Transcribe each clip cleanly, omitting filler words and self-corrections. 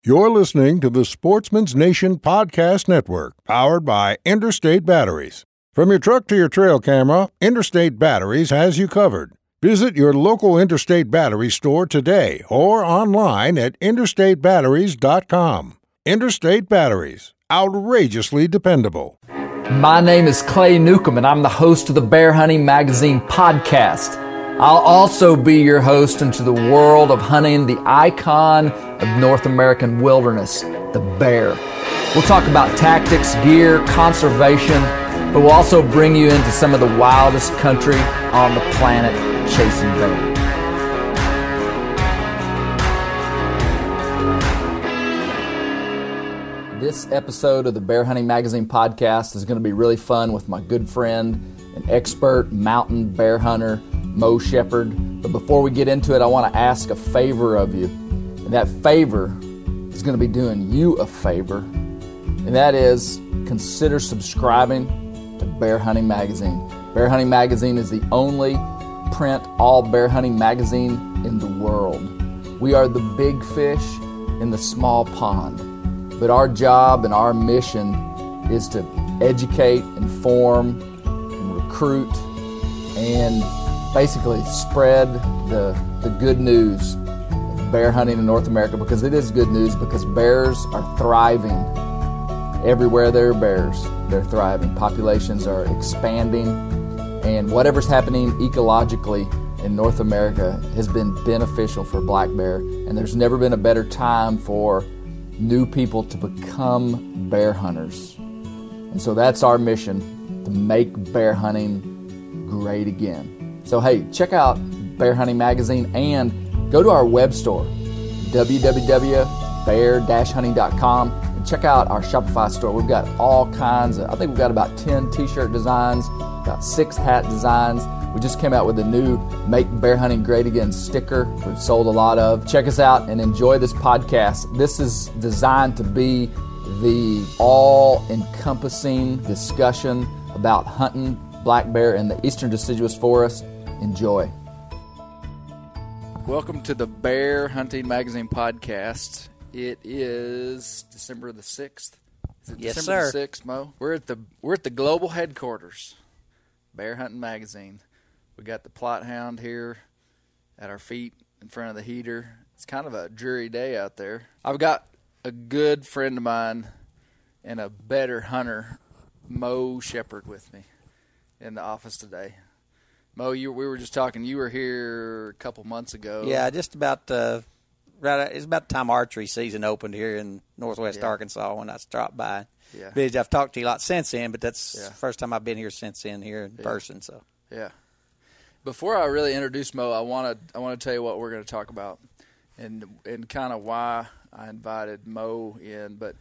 You're listening to the Sportsman's Nation Podcast Network, powered by Interstate Batteries. From your truck to your trail camera, Interstate Batteries has you covered. Visit your local Interstate Battery store today or online at interstatebatteries.com. Interstate Batteries, outrageously dependable. My name is Clay Newcomb, and I'm the host of the Bear Hunting Magazine podcast. I'll also be your host into the world of hunting the icon of North American wilderness, the bear. We'll talk about tactics, gear, conservation, but we'll also bring you into some of the wildest country on the planet, chasing bear. This episode of the Bear Hunting Magazine podcast is going to be really fun with my good friend and expert mountain bear hunter, Mo Shepherd. But before we get into it, I want to ask a favor of you. And that favor is going to be doing you a favor. And that is, consider subscribing to Bear Hunting Magazine. Bear Hunting Magazine is the only print all bear hunting magazine in the world. We are the big fish in the small pond. But our job and our mission is to educate, inform, and recruit, and basically spread the good news of bear hunting in North America, because it is good news, because bears are thriving. Everywhere there are bears, they're thriving. Populations are expanding, and whatever's happening ecologically in North America has been beneficial for black bear, and there's never been a better time for new people to become bear hunters. And so that's our mission, to make bear hunting great again. So hey, check out Bear Hunting Magazine and go to our web store, www.bear-hunting.com, and check out our Shopify store. We've got all kinds of, I think we've got about 10 t-shirt designs, about 6 hat designs. We just came out with a new Make Bear Hunting Great Again sticker we've sold a lot of. Check us out and enjoy this podcast. This is designed to be the all-encompassing discussion about hunting black bear in the eastern deciduous forest. Enjoy. Welcome to the Bear Hunting Magazine podcast. It is December the 6th. Is it Yes, December sir. the 6th, Mo? We're at the global headquarters, Bear Hunting Magazine. We got the Plot Hound here at our feet in front of the heater. It's kind of a dreary day out there. I've got a good friend of mine and a better hunter, Mo Shepherd, with me in the office today. Mo, we were just talking. You were here a couple months ago. Yeah, just about it's about the time archery season opened here in Northwest Arkansas when I stopped by. Yeah. Busy. I've talked to you a lot since then, but that's the first time I've been here since then here in person. So yeah. Before I really introduce Mo, I want to tell you what we're going to talk about and kind of why I invited Mo in. But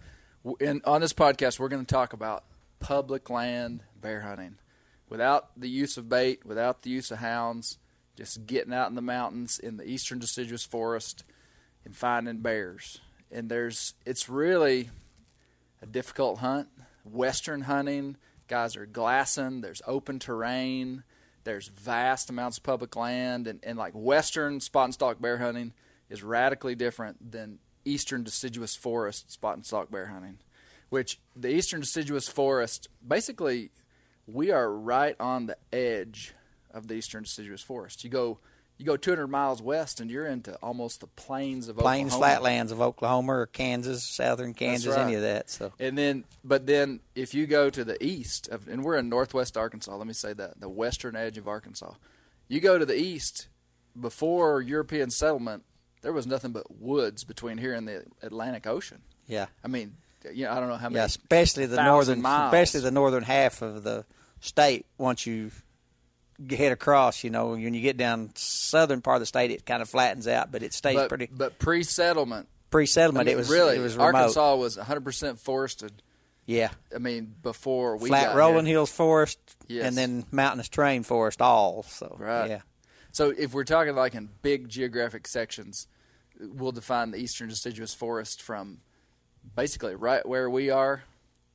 on this podcast, we're going to talk about public land bear hunting. Without the use of bait, without the use of hounds, just getting out in the mountains in the eastern deciduous forest and finding bears. And it's really a difficult hunt. Western hunting, guys are glassing, there's open terrain, there's vast amounts of public land, and like western spot and stalk bear hunting is radically different than eastern deciduous forest spot and stalk bear hunting, which the eastern deciduous forest, basically we are right on the edge of the eastern deciduous forest. You go 200 miles west, and you're into almost the plains of Oklahoma. flatlands of Oklahoma or Kansas, southern Kansas, right. any of that. So But then if you go to the east, and we're in northwest Arkansas, let me say that, the western edge of Arkansas. You go to the east, before European settlement, there was nothing but woods between here and the Atlantic Ocean. yeah, I mean, I don't know how many. yeah, especially the northern half of the state. Once you head across, when you get down southern part of the state, it kind of flattens out, but it stays pretty. But pre-settlement, it was really, it was remote. Arkansas was 100% forested. Yeah, I mean, before we flat got rolling here. hills forest, Yes. and then mountainous terrain forest, all. So Right. yeah, So if we're talking like in big geographic sections, we'll define the eastern deciduous forest from basically right where we are,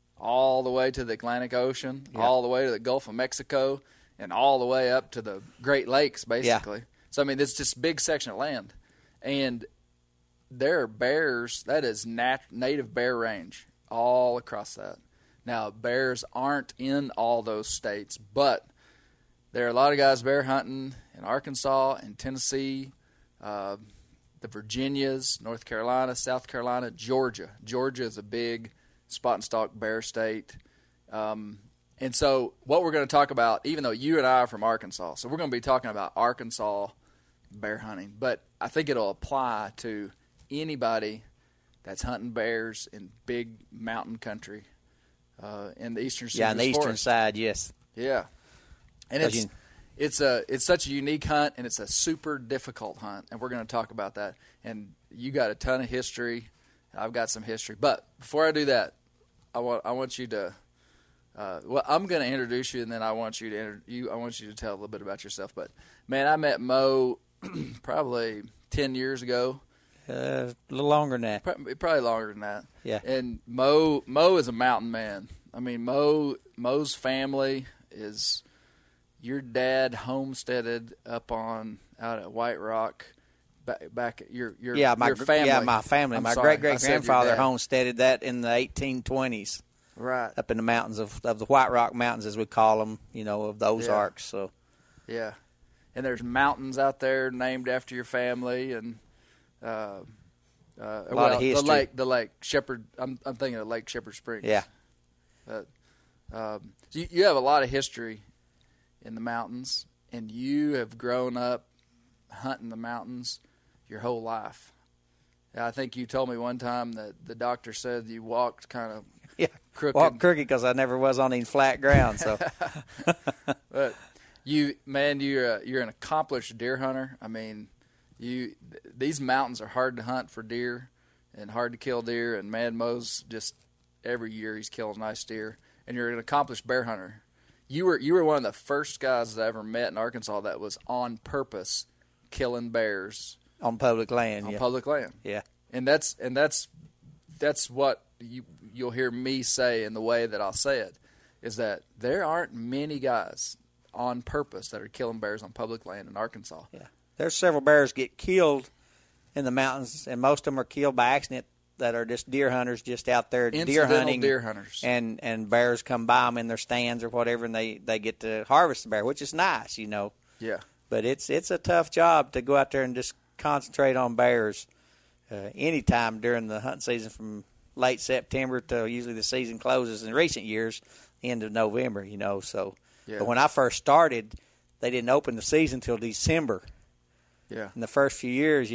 all the way to the Atlantic Ocean, all the way to the Gulf of Mexico, and all the way up to the Great Lakes, basically. So, I mean, it's just a big section of land. And there are bears. That is native bear range all across that. Now, bears aren't in all those states, but there are a lot of guys bear hunting in Arkansas and Tennessee, the Virginias, North Carolina, South Carolina, Georgia. Georgia is a big spot and stalk bear state. And so what we're going to talk about, even though you and I are from Arkansas, so we're going to be talking about Arkansas bear hunting, but I think it'll apply to anybody that's hunting bears in big mountain country in the eastern on the eastern side, yes. Yeah. And it's such a unique hunt, and it's a super difficult hunt, and we're going to talk about that. And you got a ton of history. I've got some history. But before I do that, I want you to I'm going to introduce you, and then I want you to tell a little bit about yourself. But man, I met Mo probably 10 years ago. A little longer than that. Probably longer than that. Yeah. And Mo is a mountain man. I mean, Mo's family is your dad homesteaded out at White Rock. Back at your family. Yeah, my family. My great-great-grandfather homesteaded that in the 1820s. Right. Up in the mountains of the White Rock Mountains, as we call them, of the Ozarks. Yeah. So. Yeah. And there's mountains out there named after your family, and a lot of history. The Lake Shepherd. I'm thinking of Lake Shepherd Springs. Yeah. So you have a lot of history in the mountains, and you have grown up hunting the mountains your whole life. I think you told me one time that the doctor said you walked kind of crooked. Walked crooked because I never was on any flat ground. So, but you're an accomplished deer hunter. I mean, these mountains are hard to hunt for deer and hard to kill deer. And man, Mo's just every year he's killing nice deer. And you're an accomplished bear hunter. You were one of the first guys that I ever met in Arkansas that was on purpose killing bears on public land. Public land. Yeah. And that's what you'll hear me say in the way that I'll say it, is that there aren't many guys on purpose that are killing bears on public land in Arkansas. Yeah. There's several bears get killed in the mountains, and most of them are killed by accident, that are just deer hunters just out there deer hunting. Deer hunters. And bears come by them in their stands or whatever, and they get to harvest the bear, which is nice, Yeah. But it's a tough job to go out there and just concentrate on bears anytime during the hunting season, from late September to usually the season closes in recent years, end of November, So, yeah. But when I first started, they didn't open the season until December. Yeah. In the first few years,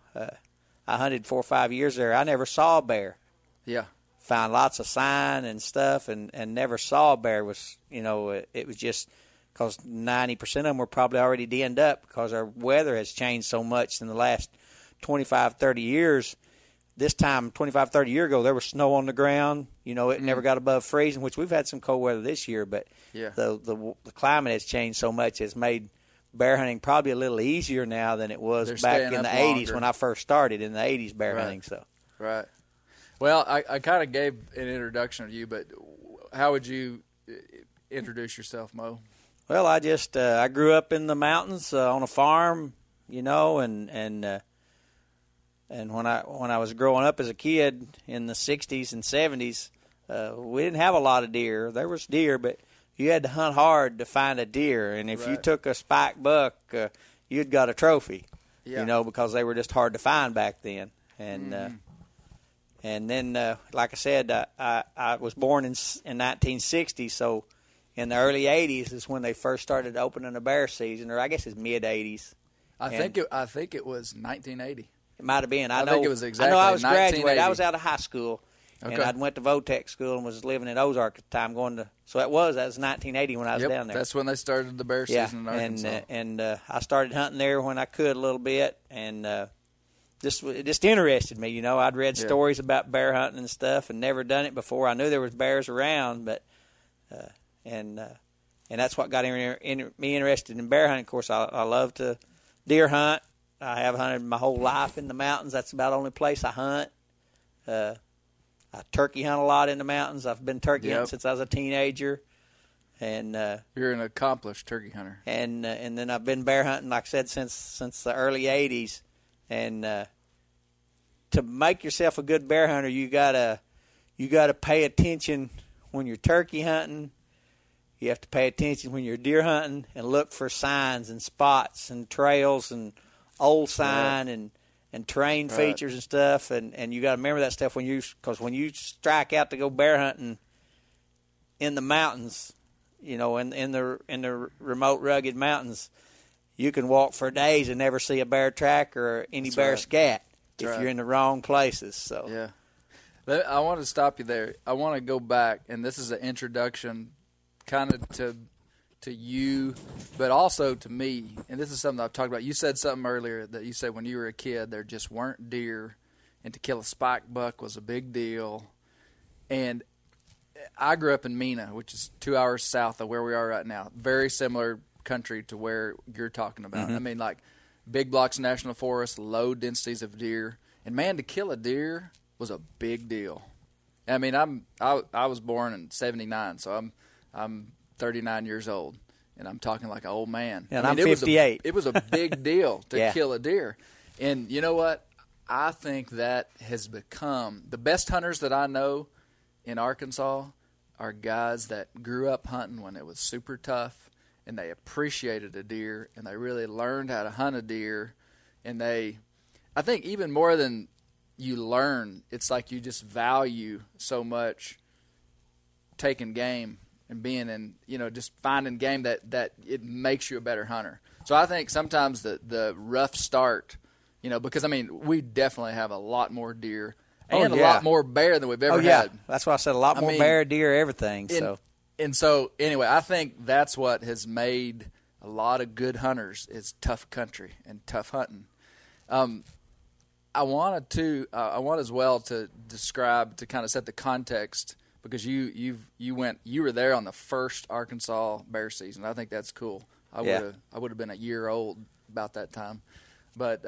I hunted 4 or 5 years there. I never saw a bear. Yeah. Found lots of sign and stuff, and never saw a bear. It was just because 90% of them were probably already denned up because our weather has changed so much in the last 25, 30 years. This time, 25, 30 years ago, there was snow on the ground. It never got above freezing, which we've had some cold weather this year, but the climate has changed so much, it's made bear hunting probably a little easier now than it was back in the 80s when I first started in the 80s bear hunting. So. Right. Well, I kind of gave an introduction to you, but how would you introduce yourself, Mo? Well, I grew up in the mountains on a farm, and when I was growing up as a kid in the 60s and 70s, we didn't have a lot of deer. There was deer, but you had to hunt hard to find a deer, and if you took a spike buck, you'd got a trophy, because they were just hard to find back then. And then, like I said, I was born in 1960, so in the early 80s is when they first started opening a bear season, or I guess it's mid-80s. I think it was 1980. It might have been. I think it was exactly. I know I was graduated. I was out of high school. Okay. And I went to Votech school and was living in Ozark at the time. That was 1980 when I was down there. That's when they started the bear season in Arkansas. And I started hunting there when I could a little bit, and it just interested me. I'd read stories about bear hunting and stuff, and never done it before. I knew there was bears around, but and that's what got me interested in bear hunting. Of course, I love to deer hunt. I have hunted my whole life in the mountains. That's about the only place I hunt. I turkey hunt a lot in the mountains. I've been turkey hunting since I was a teenager, and you're an accomplished turkey hunter. And then I've been bear hunting, like I said, since the early '80s, and to make yourself a good bear hunter, you gotta pay attention when you're turkey hunting. You have to pay attention when you're deer hunting and look for signs and spots and trails and old sign and terrain features and stuff. And you got to remember that stuff because when you strike out to go bear hunting in the mountains, in the remote rugged mountains, you can walk for days and never see a bear track or any bear scat if you're in the wrong places. So yeah, I want to stop you there. I want to go back, and this is an introduction kind of to you, but also to me. And this is something I've talked about. You said something earlier that you said when you were a kid there just weren't deer, and to kill a spike buck was a big deal. And I grew up in Mena, which is 2 hours south of where we are right now. Very similar country to where you're talking about. Mm-hmm. I mean, like big blocks of national forest, low densities of deer. And, man, to kill a deer was a big deal. I mean, I was born in 79, so I'm 39 years old, and I'm talking like an old man. And I mean, I'm 58. It was a big deal to Yeah. kill a deer. And you know what? I think that has become the best hunters that I know in Arkansas are guys that grew up hunting when it was super tough, and they appreciated a deer, and they really learned how to hunt a deer. And I think even more than you learn, it's like you just value so much taking game and being in, just finding game that it makes you a better hunter. So I think sometimes the rough start, because, I mean, we definitely have a lot more deer and a lot more bear than we've ever had. That's why I said a lot more bear, deer, everything. And so, anyway, I think that's what has made a lot of good hunters is tough country and tough hunting. I want as well to describe, to kind of set the context, because you were there on the first Arkansas bear season. I think that's cool. I would have been a year old about that time, but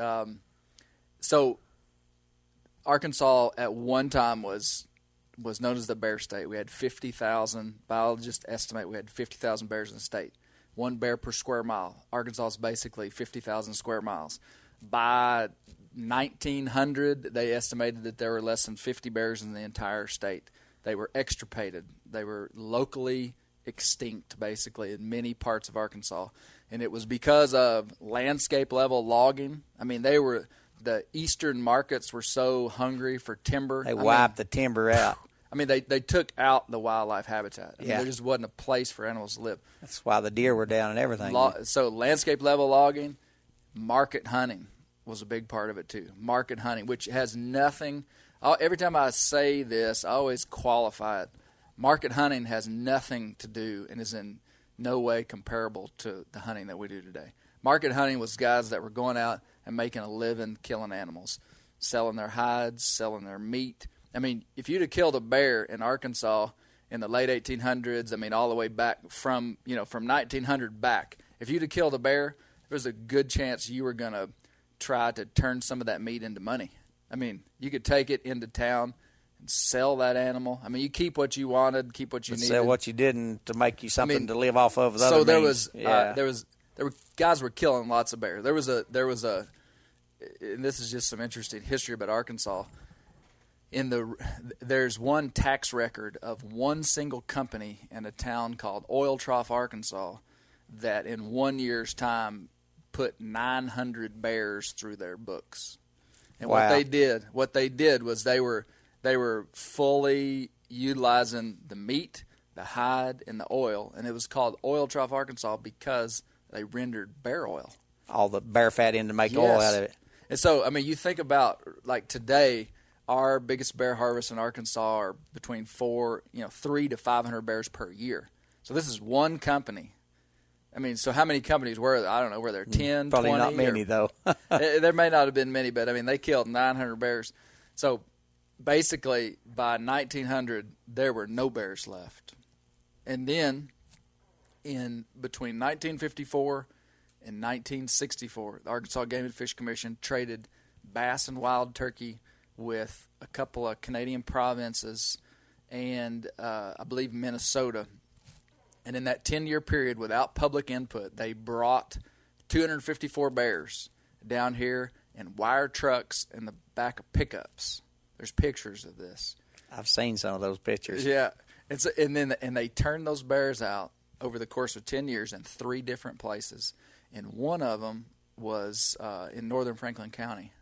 so Arkansas at one time was known as the bear state. We had 50,000 biologists estimate we had 50,000 bears in the state. One bear per square mile. Arkansas is basically 50,000 square miles. By 1900, they estimated that there were less than 50 bears in the entire state. They were extirpated. They were locally extinct, basically, in many parts of Arkansas. And it was because of landscape-level logging. I mean, the eastern markets were so hungry for timber. They wiped the timber out. I mean, they took out the wildlife habitat. I mean, there just wasn't a place for animals to live. That's why the deer were down and everything. So landscape-level logging, market hunting was a big part of it, too. Market hunting, which has nothing – every time I say this, I always qualify it. Market hunting has nothing to do and is in no way comparable to the hunting that we do today. Market hunting was guys that were going out and making a living killing animals, selling their hides, selling their meat. I mean, if you'd have killed a bear in Arkansas in the late 1800s, I mean, all the way back from 1900 back, if you'd have killed a bear, there was a good chance you were going to try to turn some of that meat into money. I mean, you could take it into town and sell that animal. I mean, you keep what you wanted, keep what you needed. Sell what you didn't to make you something to live off of. So there were guys were killing lots of bears. There was a, and this is just some interesting history about Arkansas. There's one tax record of one single company in a town called Oil Trough, Arkansas, that in 1 year's time put 900 bears through their books. And what they did was they were fully utilizing the meat, the hide, and the oil, and it was called Oil Trough, Arkansas, because they rendered bear oil. All the bear fat in to make oil out of it. And so, I mean, you think about, like, today, our biggest bear harvests in Arkansas are between 3 to 500 bears per year. So this is one company. I mean, so how many companies were there? I don't know. Were there 10, Probably 20? Not many, though. There may not have been many, but, I mean, they killed 900 bears. So basically, by 1900, there were no bears left. And then in between 1954 and 1964, the Arkansas Game and Fish Commission traded bass and wild turkey with a couple of Canadian provinces and I believe Minnesota. And in that 10-year period, without public input, they brought 254 bears down here and wire trucks in the back of pickups. There's pictures of this. I've seen some of those pictures. Yeah, and they turned those bears out over the course of 10 years in 3 different places, and one of them was in northern Franklin County.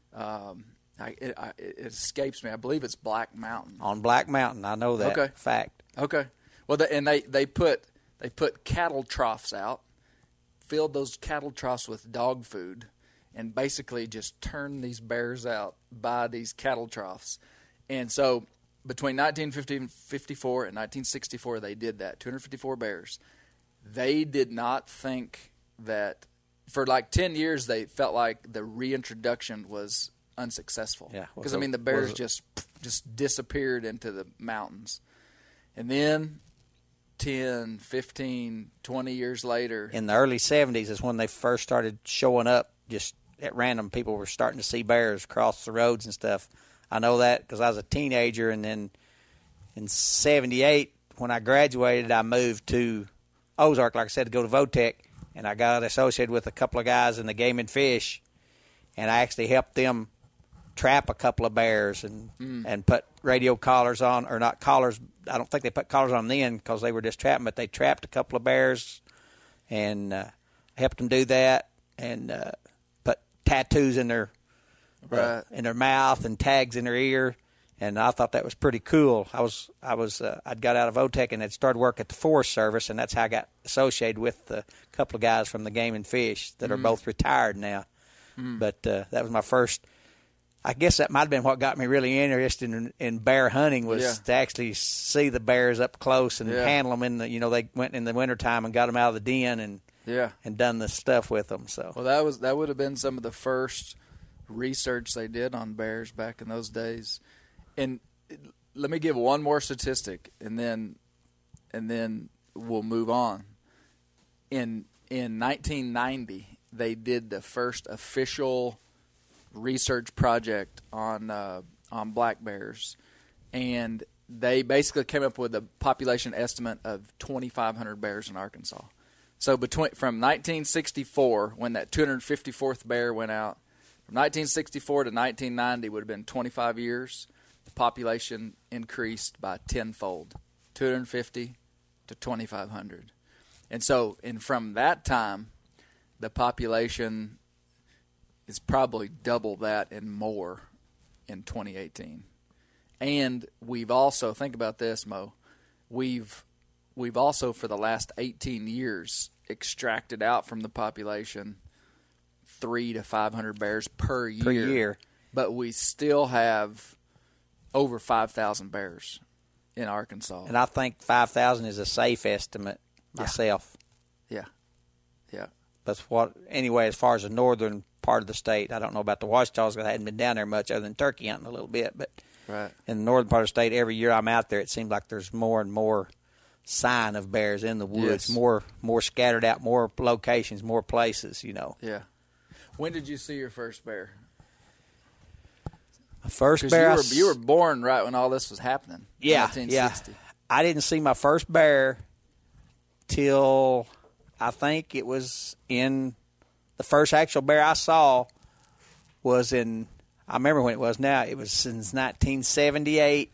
It escapes me. I believe it's Black Mountain. On Black Mountain, I know that fact. Okay. Well, they put cattle troughs out, filled those cattle troughs with dog food, and basically just turned these bears out by these cattle troughs. And so between 1954 and 1964, they did that. 254 bears. They did not think that for like 10 years they felt like the reintroduction was unsuccessful. Yeah, because the bears just disappeared into the mountains. And then 10, 15, 20 years later, in the early 70s is when they first started showing up just at random. People were starting to see bears cross the roads and stuff. I know that because I was a teenager, and then in 78 when I graduated, I moved to Ozark, like I said, to go to Votech, and I got associated with a couple of guys in the Game and Fish, and I actually helped them trap a couple of bears and put radio collars on, or not collars. I don't think they put collars on them then because they were just trapping, but they trapped a couple of bears and helped them do that, and put tattoos in their mouth and tags in their ear, and I thought that was pretty cool. I'd got out of Votech and had started work at the Forest Service, and that's how I got associated with a couple of guys from the Game and Fish that are both retired now. But that was my first. I guess that might have been what got me really interested in bear hunting, was to actually see the bears up close and handle them. They went in the wintertime and got them out of the den and done the stuff with them. So that would have been some of the first research they did on bears back in those days. And let me give one more statistic, and then we'll move on. In 1990, they did the first official research project on black bears, and they basically came up with a population estimate of 2,500 bears in Arkansas. So from 1964, when that 254th bear went out, from 1964 to 1990 would have been 25 years. The population increased by tenfold, 250 to 2,500. And from that time, the population is probably double that and more in 2018. And we've also, think about this, Mo, we've also for the last 18 years extracted out from the population 300 to 500 bears per year. But we still have over 5,000 bears in Arkansas. And I think 5,000 is a safe estimate myself. Yeah. That's anyway, as far as the northern part of the state, I don't know about the Ouachitas because I hadn't been down there much other than turkey hunting a little bit. But in the northern part of the state, every year I'm out there, it seems like there's more and more sign of bears in the woods, more scattered out, more locations, more places, Yeah. When did you see your first bear? My first bear, you were born right when all this was happening. Yeah, 1960. yeah. I didn't see my first bear till I think it was the first actual bear I saw was in. I remember when it was. Now it was since 1978.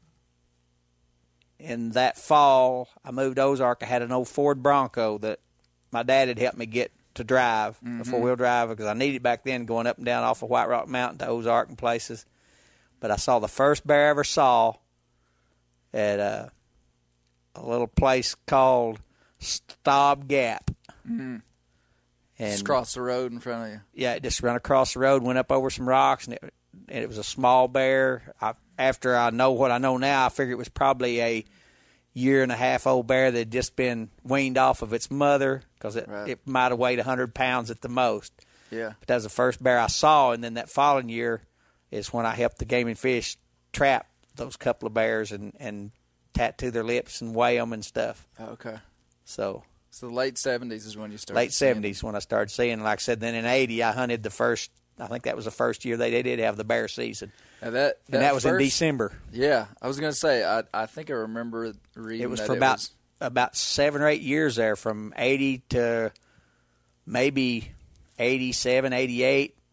In that fall, I moved to Ozark. I had an old Ford Bronco that my dad had helped me get to drive, a four-wheel drive, because I needed it back then going up and down off of White Rock Mountain to Ozark and places. But I saw the first bear I ever saw at a little place called Staub Gap. Mm-hmm. And just across the road in front of you. Yeah, it just ran across the road, went up over some rocks, and it was a small bear. After I know what I know now, I figure it was probably a year-and-a-half-old bear that had just been weaned off of its mother, because it might have weighed 100 pounds at the most. Yeah. But that was the first bear I saw, and then that following year is when I helped the Game and Fish trap those couple of bears and tattoo their lips and weigh them and stuff. Okay. So the late 70s is when you started Late 70s when I started seeing. Like I said, then in 80 I hunted the first, I think that was the first year they did have the bear season. Now that was in December. Yeah, I was going to say, I think I remember reading it was that for about 7 or 8 years there, from 80 to maybe 87, 88.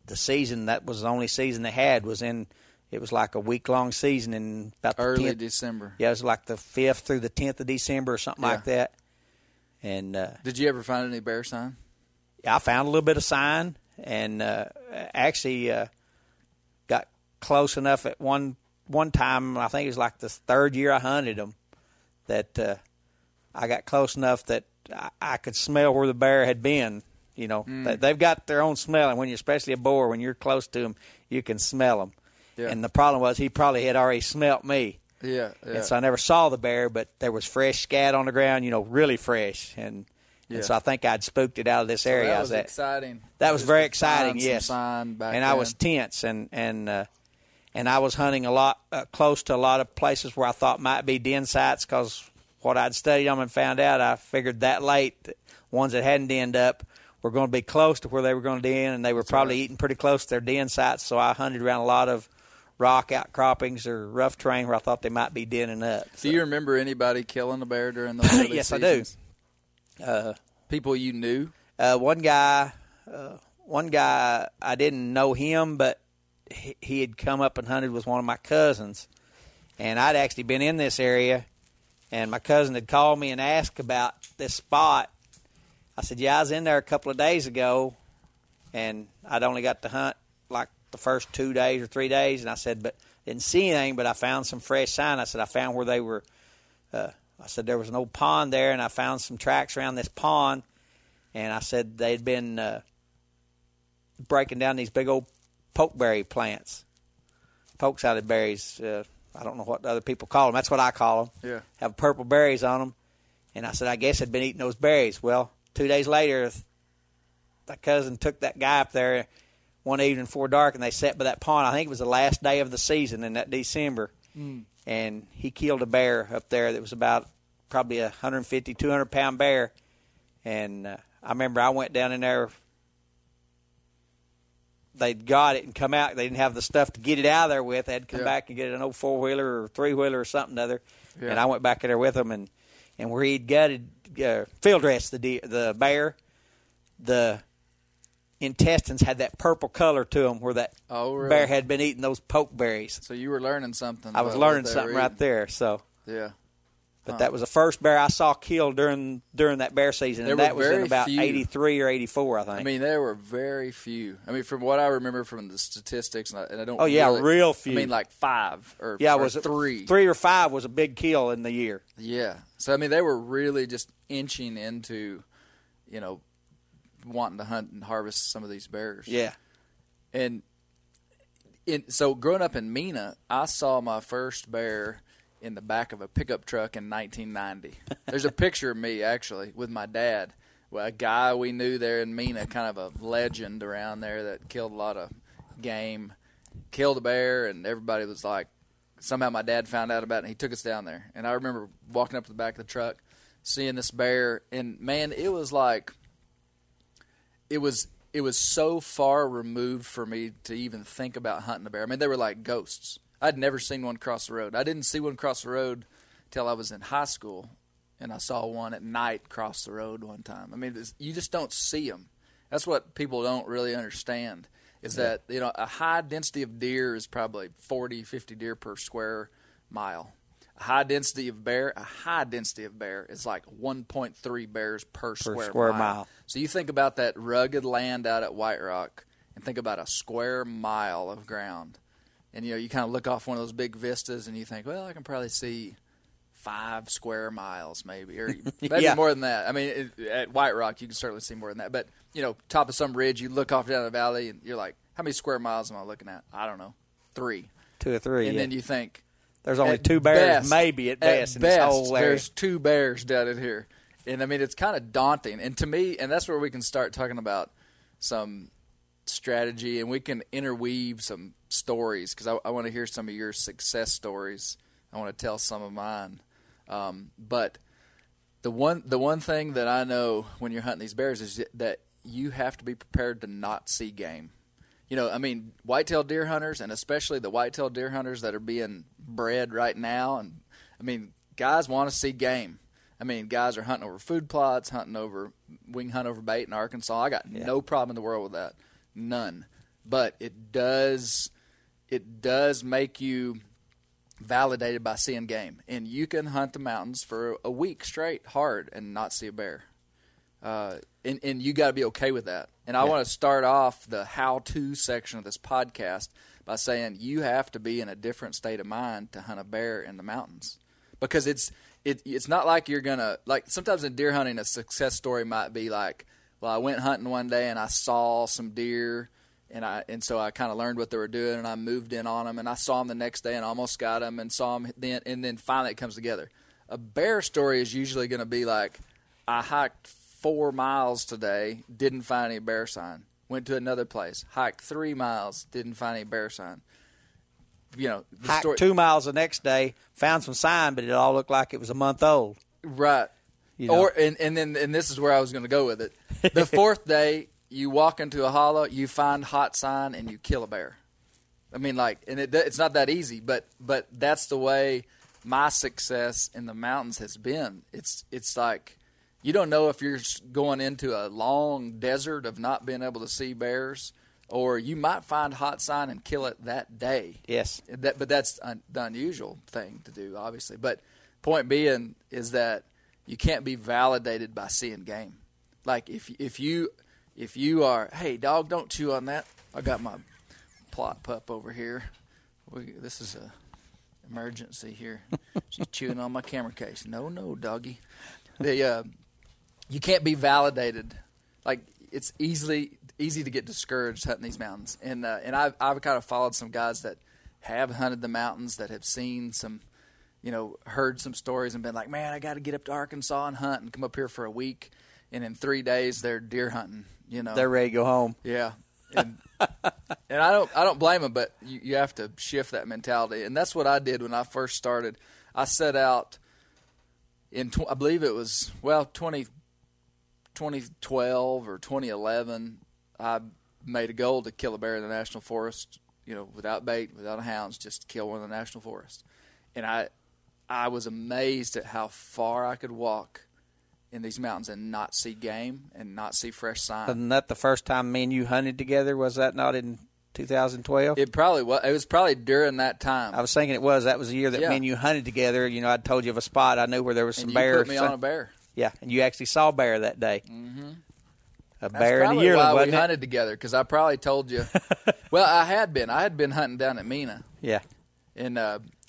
the season, that was the only season they had, it was like a week-long season in about the early 10th, December. Yeah, it was like the 5th through the 10th of December or something like that. And did you ever find any bear sign? Yeah, I found a little bit of sign, and actually got close enough at one time. I think it was like the third year I hunted them that I got close enough that I could smell where the bear had been. You know, they've got their own smell, and when you're especially a boar, when you're close to them, you can smell them. Yeah. And the problem was he probably had already smelt me. Yeah. And so I never saw the bear, but there was fresh scat on the ground, really fresh. And so I think I'd spooked it out of this area. That was exciting. That was very exciting, yes. Sign back and then. I was tense, and I was hunting a lot close to a lot of places where I thought might be den sites, because what I'd studied them and found out, I figured that late, the ones that hadn't denned up were going to be close to where they were going to den, and they were probably eating pretty close to their den sites. So I hunted around a lot of rock outcroppings or rough terrain where I thought they might be denning up. Do you remember anybody killing a bear during those early Yes, seasons? I do. People you knew? One guy, I didn't know him, but he had come up and hunted with one of my cousins, and I'd actually been in this area, and my cousin had called me and asked about this spot. I said, yeah, I was in there a couple of days ago, and I'd only got to hunt like the first 2 days or 3 days, and I said, but didn't see anything, but I found some fresh sign. I said, I found where they were, I said, there was an old pond there, and I found some tracks around this pond, and I said they'd been breaking down these big old pokeberry plants, poke-sided berries. I don't know what other people call them. That's what I call them. Yeah. Have purple berries on them. And I said, I guess I'd been eating those berries. Well, 2 days later, my cousin took that guy up there one evening before dark, and they sat by that pond. I think it was the last day of the season in that December. And he killed a bear up there that was about probably 150, 200-pound bear. And I remember I went down in there. They'd got it and come out. They didn't have the stuff to get it out of there with. They had to come back and get an old four-wheeler or three-wheeler or something other. Yeah. And I went back in there with them, and where he'd gutted, field dressed the bear, the intestines had that purple color to them where that bear had been eating those pokeberries. So you were learning something. I was learning something right there. So yeah. But that was the first bear I saw killed during that bear season, and that was in about 83 or 84, I think. I mean, there were very few. I mean, from what I remember from the statistics, and I don't. Oh yeah, real few. I mean, like 5 or was 3. 3 or 5 was a big kill in the year. Yeah. So I mean, they were really just inching into, wanting to hunt and harvest some of these bears. Yeah. And so growing up in Mena, I saw my first bear in the back of a pickup truck in 1990. There's a picture of me, actually, with my dad. Well, a guy we knew there in Mena, kind of a legend around there that killed a lot of game, killed a bear, and everybody was like, somehow my dad found out about it, and he took us down there. And I remember walking up to the back of the truck, seeing this bear, and, man, it was like it was so far removed for me to even think about hunting a bear. I mean, they were like ghosts. I'd never seen one cross the road. I didn't see one cross the road till I was in high school, and I saw one at night cross the road one time. I mean, you just don't see them. That's what people don't really understand is that, a high density of deer is probably 40, 50 deer per square mile. A high density of bear is like 1.3 bears per square mile. So you think about that rugged land out at White Rock and think about a square mile of ground. And, you kind of look off one of those big vistas and you think, well, I can probably see 5 square miles maybe, or maybe more than that. I mean, at White Rock, you can certainly see more than that. But, top of some ridge, you look off down the valley and you're like, how many square miles am I looking at? I don't know, 3. 2 or 3, And then you think, there's only 2 bears, maybe at best in this whole area. There's 2 bears down in here. And, I mean, it's kind of daunting. And to me, and that's where we can start talking about some strategy, and we can interweave some stories because I want to hear some of your success stories. I want to tell some of mine. But the one thing that I know when you're hunting these bears is that you have to be prepared to not see game. I mean, whitetail deer hunters, and especially the whitetail deer hunters that are being bred right now, and I mean, guys want to see game. I mean, guys are hunting over food plots, we can hunt over bait in Arkansas. I got no problem in the world with that. None. but it does make you validated by seeing game. And you can hunt the mountains for a week straight hard and not see a bear. And you got to be okay with that. And I want to start off the how-to section of this podcast by saying you have to be in a different state of mind to hunt a bear in the mountains, because it's not like you're gonna, like, sometimes in deer hunting a success story might be like, well, I went hunting one day and I saw some deer and so I kind of learned what they were doing and I moved in on them and I saw them the next day and almost got them and saw them then, and then finally it comes together. A bear story is usually going to be like, I hiked 4 miles today, didn't find any bear sign. Went to another place, hiked 3 miles, didn't find any bear sign. You know, the hiked story, 2 miles the next day, found some sign, but it all looked like it was a month old. right? You know? And this is where I was going to go with it. The fourth day, you walk into a hollow, you find hot sign, and you kill a bear. I mean, like, and it's not that easy, but that's the way my success in the mountains has been. It's like, you don't know if you're going into a long desert of not being able to see bears, or you might find hot sign and kill it that day. Yes. But that's the unusual thing to do, obviously. But point being is that you can't be validated by seeing game. Like if you are, hey, dog, don't chew on that. I got my plot pup over here. This is a emergency here. She's chewing on my camera case. No, doggy. You can't be validated. Like, it's easy to get discouraged hunting these mountains. And I've kind of followed some guys that have hunted the mountains, that have seen some, heard some stories and been like, man, I got to get up to Arkansas and hunt and come up here for a week. And in 3 days, they're deer hunting. They're ready to go home. Yeah. And I don't blame them, but you have to shift that mentality. And that's what I did when I first started. I set out in, I believe it was, 2012 or 2011, I made a goal to kill a bear in the national forest, without bait, without hounds, just kill one in the national forest. And I was amazed at how far I could walk in these mountains and not see game and not see fresh sign. Wasn't that the first time me and you hunted together? Was that not in 2012? It probably was. It was probably during that time. I was thinking it was. That was the year that me and you hunted together. I told you of a spot. I knew where there was some bears. You put me on a bear. Yeah, and you actually saw a bear that day. Mm-hmm. A bear in a yearling, why wasn't we it? hunted together, because I probably told you. Well, I had been hunting down at Mena. Yeah. And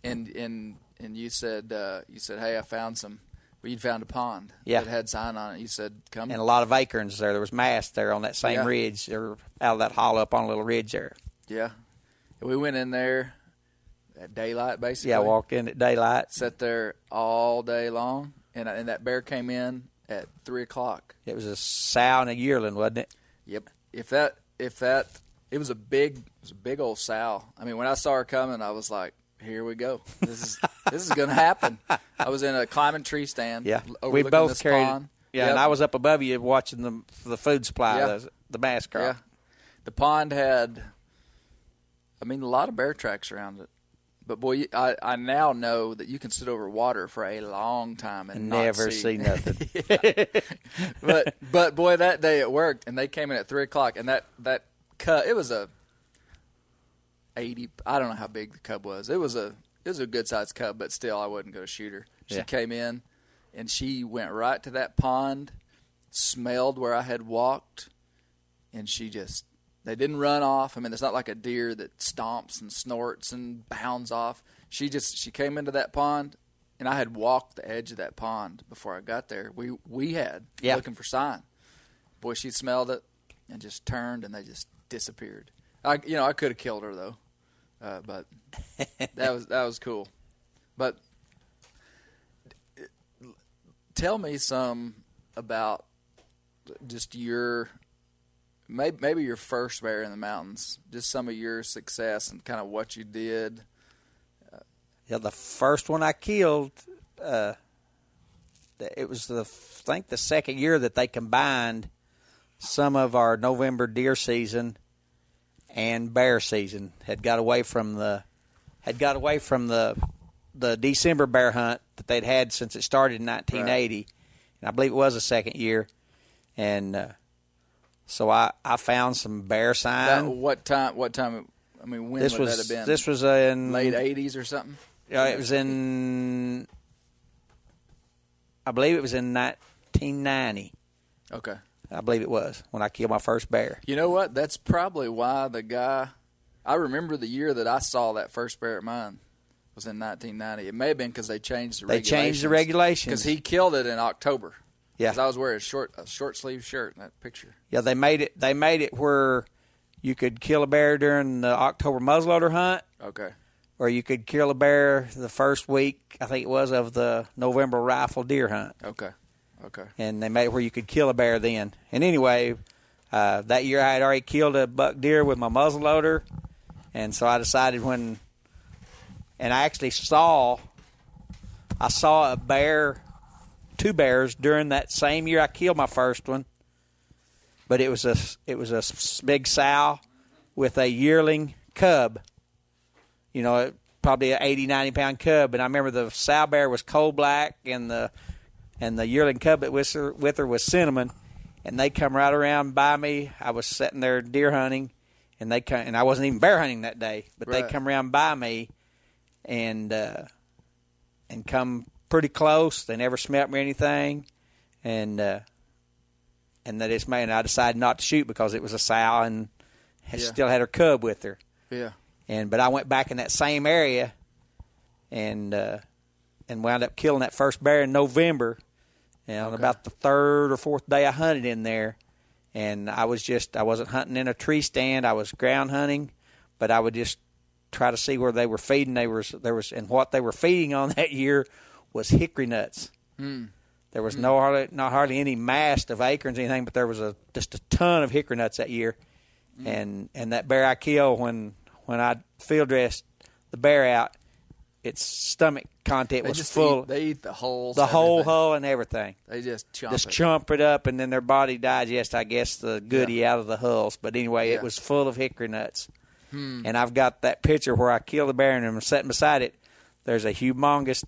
you said, hey, I found some. Well, you'd found a pond that had sign on it. You said, come. And a lot of acorns there. There was mast there on that same ridge, or out of that hollow up on a little ridge there. Yeah. And we went in there at daylight, basically. Yeah, walked in at daylight. Sat there all day long, and that bear came in at 3 o'clock. It was a sow and a yearling, wasn't it? Yep. It was a big old sow. I mean, when I saw her coming, I was like, here we go. This is going to happen. I was in a climbing tree stand. Yeah, we both carried. Pond. Yeah, and I was up above you watching the food supply, the mast crop. Yeah, the pond had, a lot of bear tracks around it. But boy, I now know that you can sit over water for a long time and never see nothing. But boy, that day it worked, and they came in at 3 o'clock, and that cub, it was a 80. I don't know how big the cub was. It was a good sized cub, but still, I wouldn't go to shoot her. She came in, and she went right to that pond, smelled where I had walked, and they didn't run off. I mean, it's not like a deer that stomps and snorts and bounds off. She came into that pond, and I had walked the edge of that pond before I got there. We had looking for sign. Boy, she smelled it and just turned, and they just disappeared. I could have killed her though. But that was cool. But tell me some about just maybe your first bear in the mountains, just some of your success and kind of what you did. The first one I killed, it was I think the second year that they combined some of our November deer season and bear season. Had got away from the December bear hunt that they'd had since it started in 1980, and I believe it was the second year. And So I found some bear sign. What time? I mean, when would that have been? This was in late 80s or something? It was in, I believe it was in 1990. Okay. I believe it was when I killed my first bear. You know what? That's probably why the guy, I remember the year that I saw that first bear at mine was in 1990. It may have been because they changed the regulations. They changed the regulations. Because he killed it in October. Yeah. Because I was wearing a short sleeve shirt in that picture. Yeah, they made it where you could kill a bear during the October muzzleloader hunt. Okay. Or you could kill a bear the first week, I think it was, of the November rifle deer hunt. Okay. And they made it where you could kill a bear then. And anyway, that year I had already killed a buck deer with my muzzleloader. And so I decided and I actually saw a bear, 2 bears during that same year I killed my first one. But it was a big sow with a yearling cub. You know, probably an 80, 90-pound cub. And I remember the sow bear was coal black and the yearling cub that with her was cinnamon. And they come right around by me. I was sitting there deer hunting, and I wasn't even bear hunting that day. But They come around by me and come pretty close. They never smelt me or anything. And that it's made. And I decided not to shoot because it was a sow and still had her cub with her. Yeah. But I went back in that same area and wound up killing that first bear in November. And on about the 3rd or 4th day I hunted in there, and I wasn't hunting in a tree stand. I was ground hunting, but I would just try to see where they were feeding. And what they were feeding on that year was hickory nuts. There was not hardly any mast of acorns or anything, but there was just a ton of hickory nuts that year. And that bear I killed, when I field dressed the bear out, its stomach content was full. They eat the whole hull and everything. They just chomp it up, and then their body digests, I guess, the goodie out of the hulls. But anyway, it was full of hickory nuts. And I've got that picture where I killed the bear, and I'm sitting beside it. There's a humongous,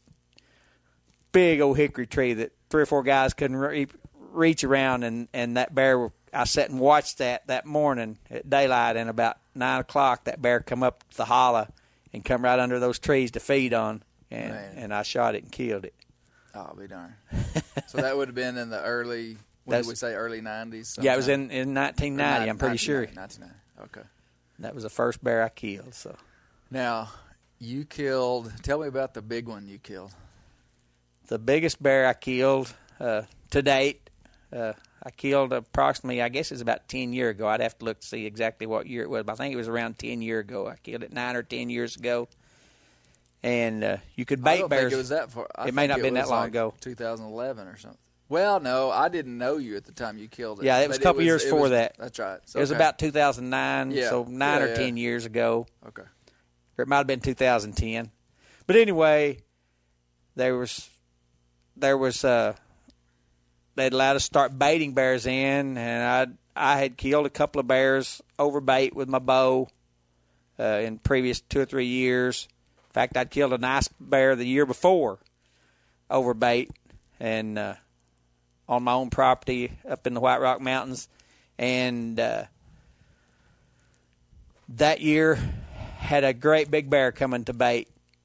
big old hickory tree that 3 or 4 guys couldn't reach around, and that bear, I sat and watched that morning at daylight, and about 9 o'clock, that bear come up the hollow and come right under those trees to feed on, and I shot it and killed it. Oh, I'll be darned. So that would have been in the early, did we say early 90s? Sometime? Yeah, it was in 1990, I'm pretty sure. 1990, okay. That was the first bear I killed. So now, tell me about the big one you killed. The biggest bear I killed to date, I killed approximately, I guess it's about 10 years ago. I'd have to look to see exactly what year it was, but I think it was around 10 years ago. I killed it 9 or 10 years ago. And you could bait bears. I don't think it was that far. It may not have been that long ago. 2011 or something. Well, no, I didn't know you at the time you killed it. Yeah, it was a couple years before that. That's right. So, it was about 2009, so 9 or 10 years ago. Okay. Or it might have been 2010. But anyway, they'd allowed us to start baiting bears in, and I had killed a couple of bears over bait with my bow in previous 2 or 3 years. In fact, I'd killed a nice bear the year before over bait, and on my own property up in the White Rock Mountains. And that year had a great big bear coming to bait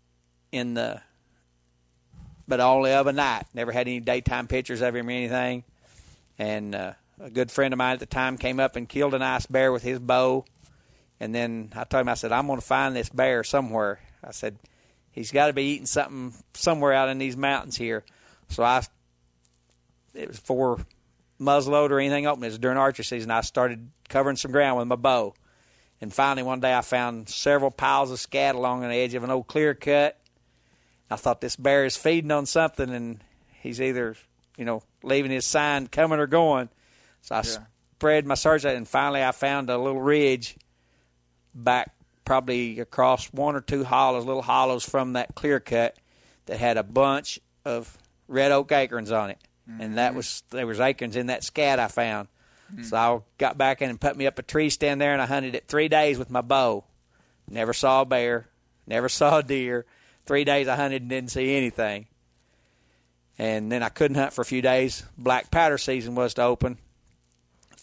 but only of a night. Never had any daytime pictures of him or anything. And a good friend of mine at the time came up and killed a nice bear with his bow. And then I told him, I said, I'm going to find this bear somewhere. I said, he's got to be eating something somewhere out in these mountains here. So it was before muzzleloader or anything open. It was during archery season. I started covering some ground with my bow. And finally one day I found several piles of scat along the edge of an old clear cut. I thought this bear is feeding on something, and he's either, leaving his sign coming or going. So I spread my search out, and finally I found a little ridge back probably across 1 or 2 little hollows from that clear cut that had a bunch of red oak acorns on it. Mm-hmm. And there was acorns in that scat I found. Mm-hmm. So I got back in and put me up a tree stand there, and I hunted it 3 days with my bow. Never saw a bear, never saw a deer. 3 days I hunted and didn't see anything. And then I couldn't hunt for a few days. Black powder season was to open.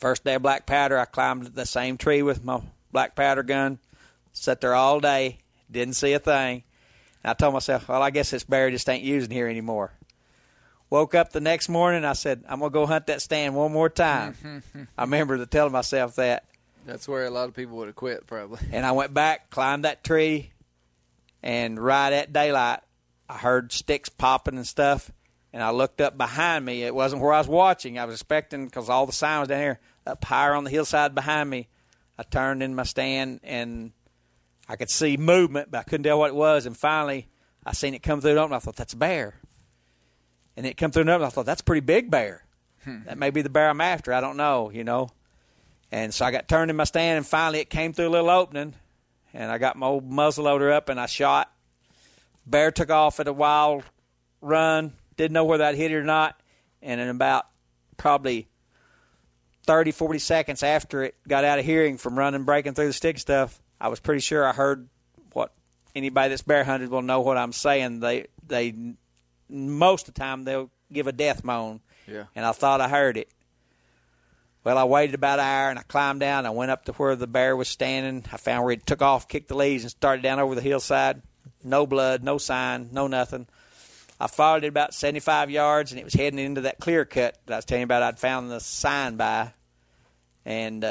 First day of black powder, I climbed the same tree with my black powder gun, sat there all day, didn't see a thing. And I told myself, well, I guess this bear just ain't using here anymore. Woke up the next morning, I said, I'm going to go hunt that stand one more time. I remember telling myself that. That's where a lot of people would have quit, probably. And I went back, climbed that tree, and right at daylight, I heard sticks popping and stuff, and I looked up behind me. It wasn't where I was watching. I was expecting, because all the sign was down here, up higher on the hillside behind me. I turned in my stand, and I could see movement, but I couldn't tell what it was. And finally, I seen it come through the opening. I thought, that's a bear. And it come through the opening. I thought, that's a pretty big bear. That may be the bear I'm after. I don't know, you know. And so I got turned in my stand, and finally it came through a little opening, and I got my old muzzleloader up, and I shot. Bear took off at a wild run. Didn't know whether I'd hit it or not. And in about probably 30, 40 seconds after it got out of hearing from running, breaking through the stick stuff, I was pretty sure I heard what anybody that's bear hunted will know what I'm saying. They most of the time they'll give a death moan. Yeah. And I thought I heard it. Well, I waited about an hour, and I climbed down. I went up to where the bear was standing. I found where he took off, kicked the leaves, and started down over the hillside. No blood, no sign, no nothing. I followed it about 75 yards, and it was heading into that clear cut that I was telling you about I'd found the sign by. And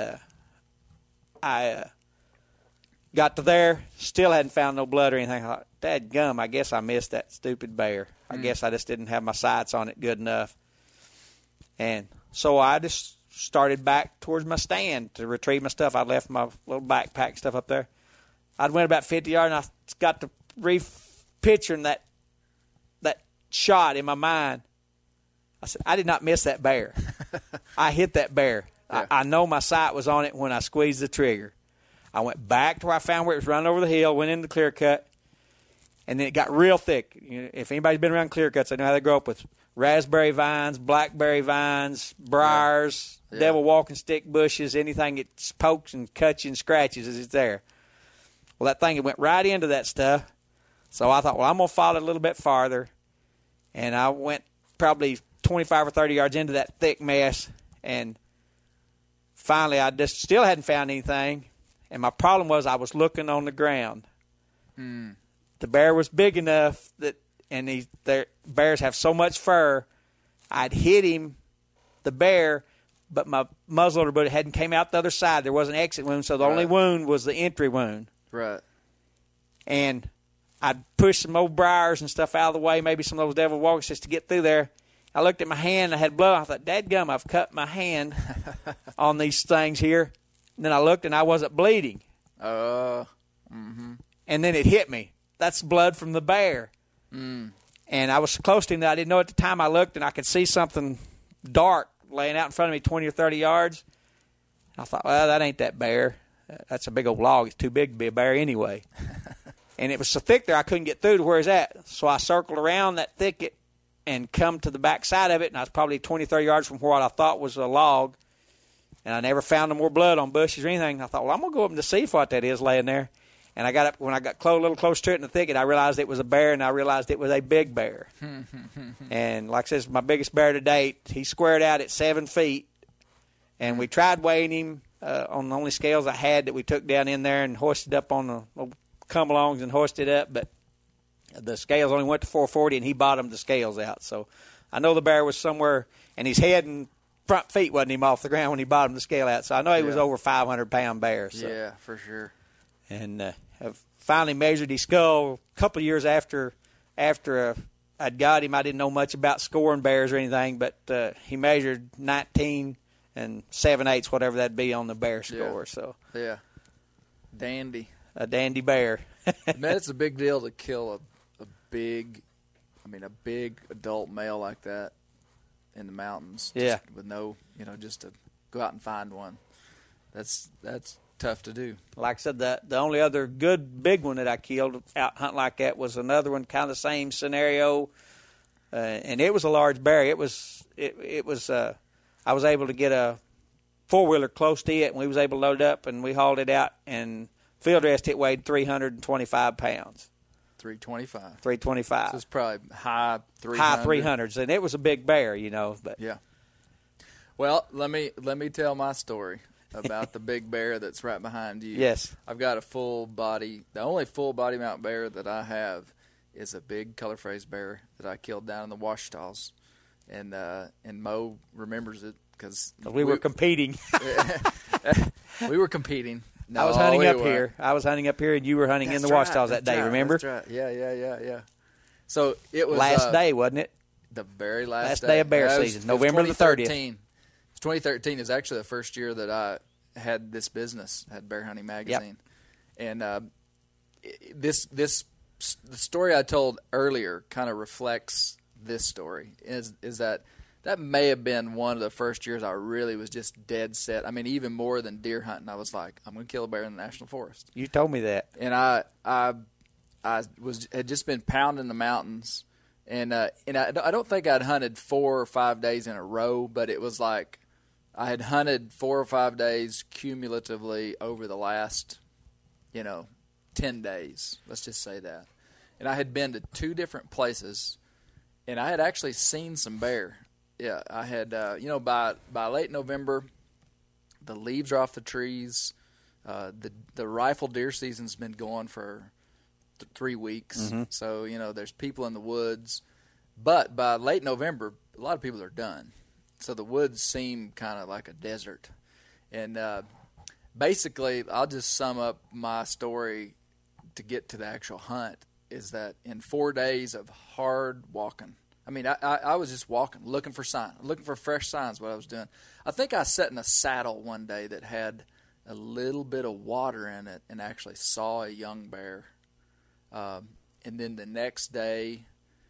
I got to there, still hadn't found no blood or anything. I thought, dadgum, I guess I missed that stupid bear. I guess I just didn't have my sights on it good enough. And so I just started back towards my stand to retrieve my stuff. I left my little backpack stuff up there. I'd went about 50 yards, and I got to picturing that shot in my mind. I said, I did not miss that bear. I hit that bear. Yeah. I know my sight was on it when I squeezed the trigger. I went back to where I found where it was running over the hill, went in the clear cut, and then it got real thick. You know, if anybody's been around clear cuts, they know how they grow up with raspberry vines, blackberry vines, briars, devil walking stick bushes, anything that pokes and cuts you and scratches is there. Well, that thing went right into that stuff. So I thought, well, I'm going to follow it a little bit farther. And I went probably 25 or 30 yards into that thick mess. And finally, I just still hadn't found anything. And my problem was I was looking on the ground. The bear was big enough that, and bears have so much fur, I'd hit him, the bear, but my muzzleloader bullet hadn't came out the other side. There was an exit wound, so the only wound was the entry wound. Right. And I'd push some old briars and stuff out of the way, maybe some of those devil walkers just to get through there. I looked at my hand, I had blood. I thought, dadgum, I've cut my hand on these things here. And then I looked, and I wasn't bleeding. And then it hit me. That's blood from the bear. And I was so close to him that I didn't know at the time. I looked, and I could see something dark laying out in front of me 20 or 30 yards. I thought, well, that ain't that bear. That's a big old log. It's too big to be a bear anyway. And it was so thick there I couldn't get through to where it's at. So I circled around that thicket and come to the back side of it, and I was probably 20, 30 yards from what I thought was a log. And I never found no more blood on bushes or anything. I thought, well, I'm going to go up and see what that is laying there. And I got up, when I got a little close to it in the thicket, I realized it was a bear, and I realized it was a big bear. And like I said, it's my biggest bear to date. He squared out at 7 feet. And we tried weighing him on the only scales I had that we took down in there and hoisted up on the come-alongs and hoisted up. But the scales only went to 440, and he bottomed the scales out. So I know the bear was somewhere, and his head and front feet wasn't him off the ground when he bottomed the scale out. So I know he was over 500-pound bear. So. Yeah, for sure. And I've finally measured his skull a couple of years after I'd got him. I didn't know much about scoring bears or anything, but he measured 19 and 7/8, whatever that'd be on the bear score. So dandy, a dandy bear. Man, it's a big deal to kill a big adult male like that in the mountains. Just with no, just to go out and find one. That's tough to do. Like I said, the only other good big one that I killed out hunting like that was another one, kind of the same scenario, and it was a large bear. It was I was able to get a 4-wheeler close to it, and we was able to load it up, and we hauled it out, and field dressed it weighed 325 pounds. 325. So it's probably high 300s, and it was a big bear, But Well, let me tell my story about the big bear that's right behind you. Yes. I've got a full body. The only full body mount bear that I have is a big color phase bear that I killed down in the Ouachitas, and Mo remembers it because We were competing. we were competing. No, I was hunting we up weren't. here. I was hunting up here, and you were hunting in the That's Ouachitas right, that day. that's right, Remember? That's right. Yeah. So it was Last day, wasn't it? the very last day of bear That was- season, it was November the 30th. 2013. 2013 is actually the first year that I had this business, had Bear Hunting Magazine, and the story I told earlier kind of reflects this story. Is that may have been one of the first years I really was just dead set. I mean, even more than deer hunting, I was like, I'm going to kill a bear in the national forest. You told me that. And I had just been pounding the mountains, and I don't think I'd hunted 4 or 5 days in a row, but it was like I had hunted 4 or 5 days cumulatively over the last, 10 days. Let's just say that. And I had been to 2 different places, and I had actually seen some bear. Yeah, I had, by late November, the leaves are off the trees. The rifle deer season's been going for 3 weeks. Mm-hmm. So, there's people in the woods. But by late November, a lot of people are done. So the woods seem kind of like a desert. And basically, I'll just sum up my story to get to the actual hunt, is that in 4 days of hard walking, I mean, I was just walking, looking for signs, looking for fresh signs what I was doing. I think I sat in a saddle one day that had a little bit of water in it and actually saw a young bear. And then the next day,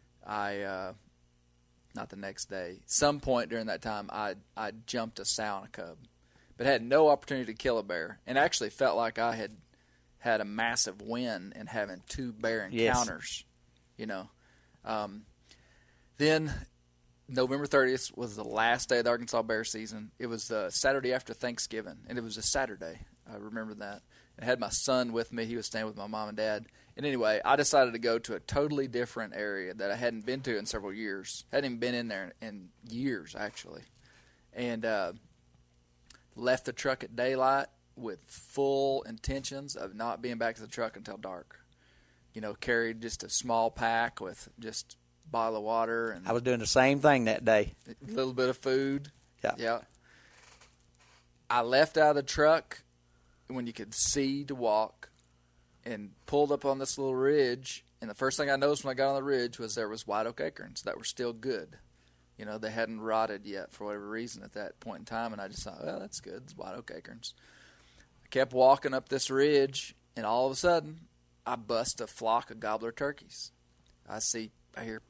not the next day, some point during that time, I jumped a sow and a cub, but had no opportunity to kill a bear, and actually felt like I had a massive win in having 2 bear encounters, Then November 30th was the last day of the Arkansas bear season. It was the Saturday after Thanksgiving, and it was a Saturday. I remember that. I had my son with me. He was staying with my mom and dad. And anyway, I decided to go to a totally different area that I hadn't been to in several years. Hadn't even been in there in years, actually. And left the truck at daylight with full intentions of not being back to the truck until dark. Carried just a small pack with just a bottle of water. And I was doing the same thing that day. a little bit of food. Yeah. I left out of the truck when you could see to walk, and pulled up on this little ridge. And the first thing I noticed when I got on the ridge was there was white oak acorns that were still good. They hadn't rotted yet for whatever reason at that point in time. And I just thought, well, that's good. It's white oak acorns. I kept walking up this ridge, and all of a sudden, I bust a flock of gobbler turkeys. I hear,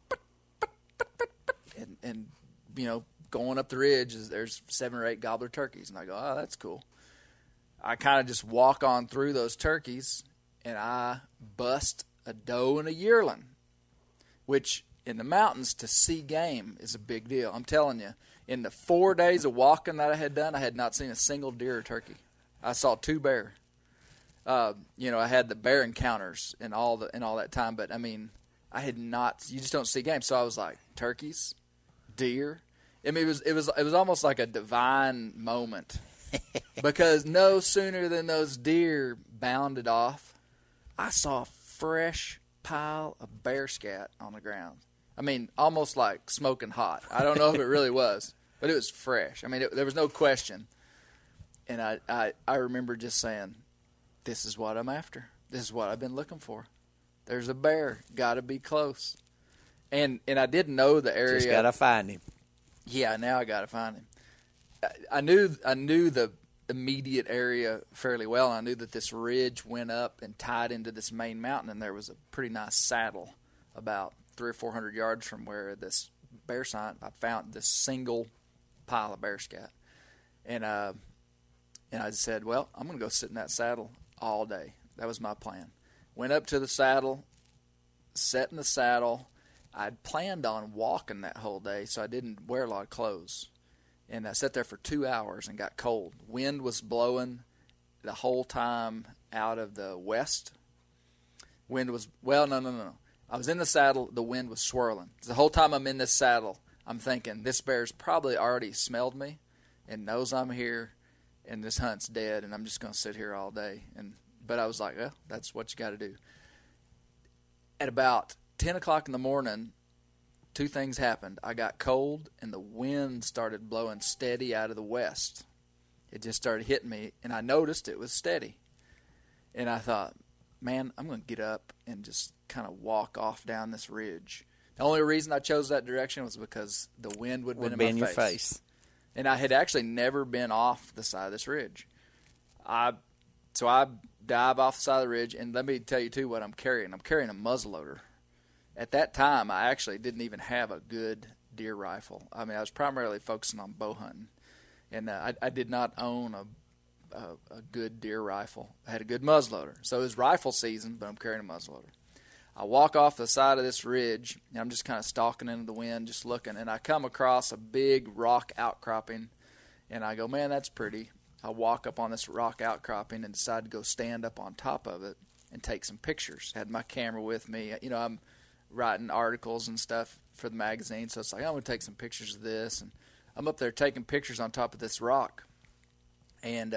and going up the ridge, there's 7 or 8 gobbler turkeys. And I go, oh, that's cool. I kind of just walk on through those turkeys, and I bust a doe and a yearling, which in the mountains to see game is a big deal. I'm telling you, in the 4 days of walking that I had done, I had not seen a single deer or turkey. I saw 2 bear. I had the bear encounters and all that time, but I mean, I had not. You just don't see game. So I was like, turkeys, deer. I mean, it was almost like a divine moment. Because no sooner than those deer bounded off, I saw a fresh pile of bear scat on the ground. I mean, almost like smoking hot. I don't know if it really was, but it was fresh. I mean, there was no question. And I remember just saying, this is what I'm after. This is what I've been looking for. There's a bear. Got to be close. And I didn't know the area. Just got to find him. Yeah, now I got to find him. I knew the immediate area fairly well. I knew that this ridge went up and tied into this main mountain, and there was a pretty nice saddle about 300 or 400 yards from where this bear sign. I found this single pile of bear scat, and I said, "Well, I'm going to go sit in that saddle all day." That was my plan. Went up to the saddle, sat in the saddle. I'd planned on walking that whole day, so I didn't wear a lot of clothes. And I sat there for 2 hours and got cold. Wind was blowing the whole time out of the west. No. I was in the saddle. The wind was swirling. The whole time I'm in this saddle, I'm thinking, this bear's probably already smelled me and knows I'm here, and this hunt's dead, and I'm just going to sit here all day. But I was like, well, that's what you got to do. At about 10 o'clock in the morning, two things happened. I got cold, and the wind started blowing steady out of the west. It just started hitting me, and I noticed it was steady. And I thought, man, I'm going to get up and just kind of walk off down this ridge. The only reason I chose that direction was because the wind would have been in my face. And I had actually never been off the side of this ridge. So I dive off the side of the ridge, and let me tell you, too, what I'm carrying. I'm carrying a muzzleloader. At that time, I actually didn't even have a good deer rifle. I mean, I was primarily focusing on bow hunting. And I did not own a good deer rifle. I had a good muzzleloader. So it was rifle season, but I'm carrying a muzzleloader. I walk off the side of this ridge, and I'm just kind of stalking into the wind, just looking, and I come across a big rock outcropping, and I go, man, that's pretty. I walk up on this rock outcropping and decide to go stand up on top of it and take some pictures. Had my camera with me. You know, I'm writing articles and stuff for the magazine, so it's like, I'm going to take some pictures of this, and I'm up there taking pictures on top of this rock, and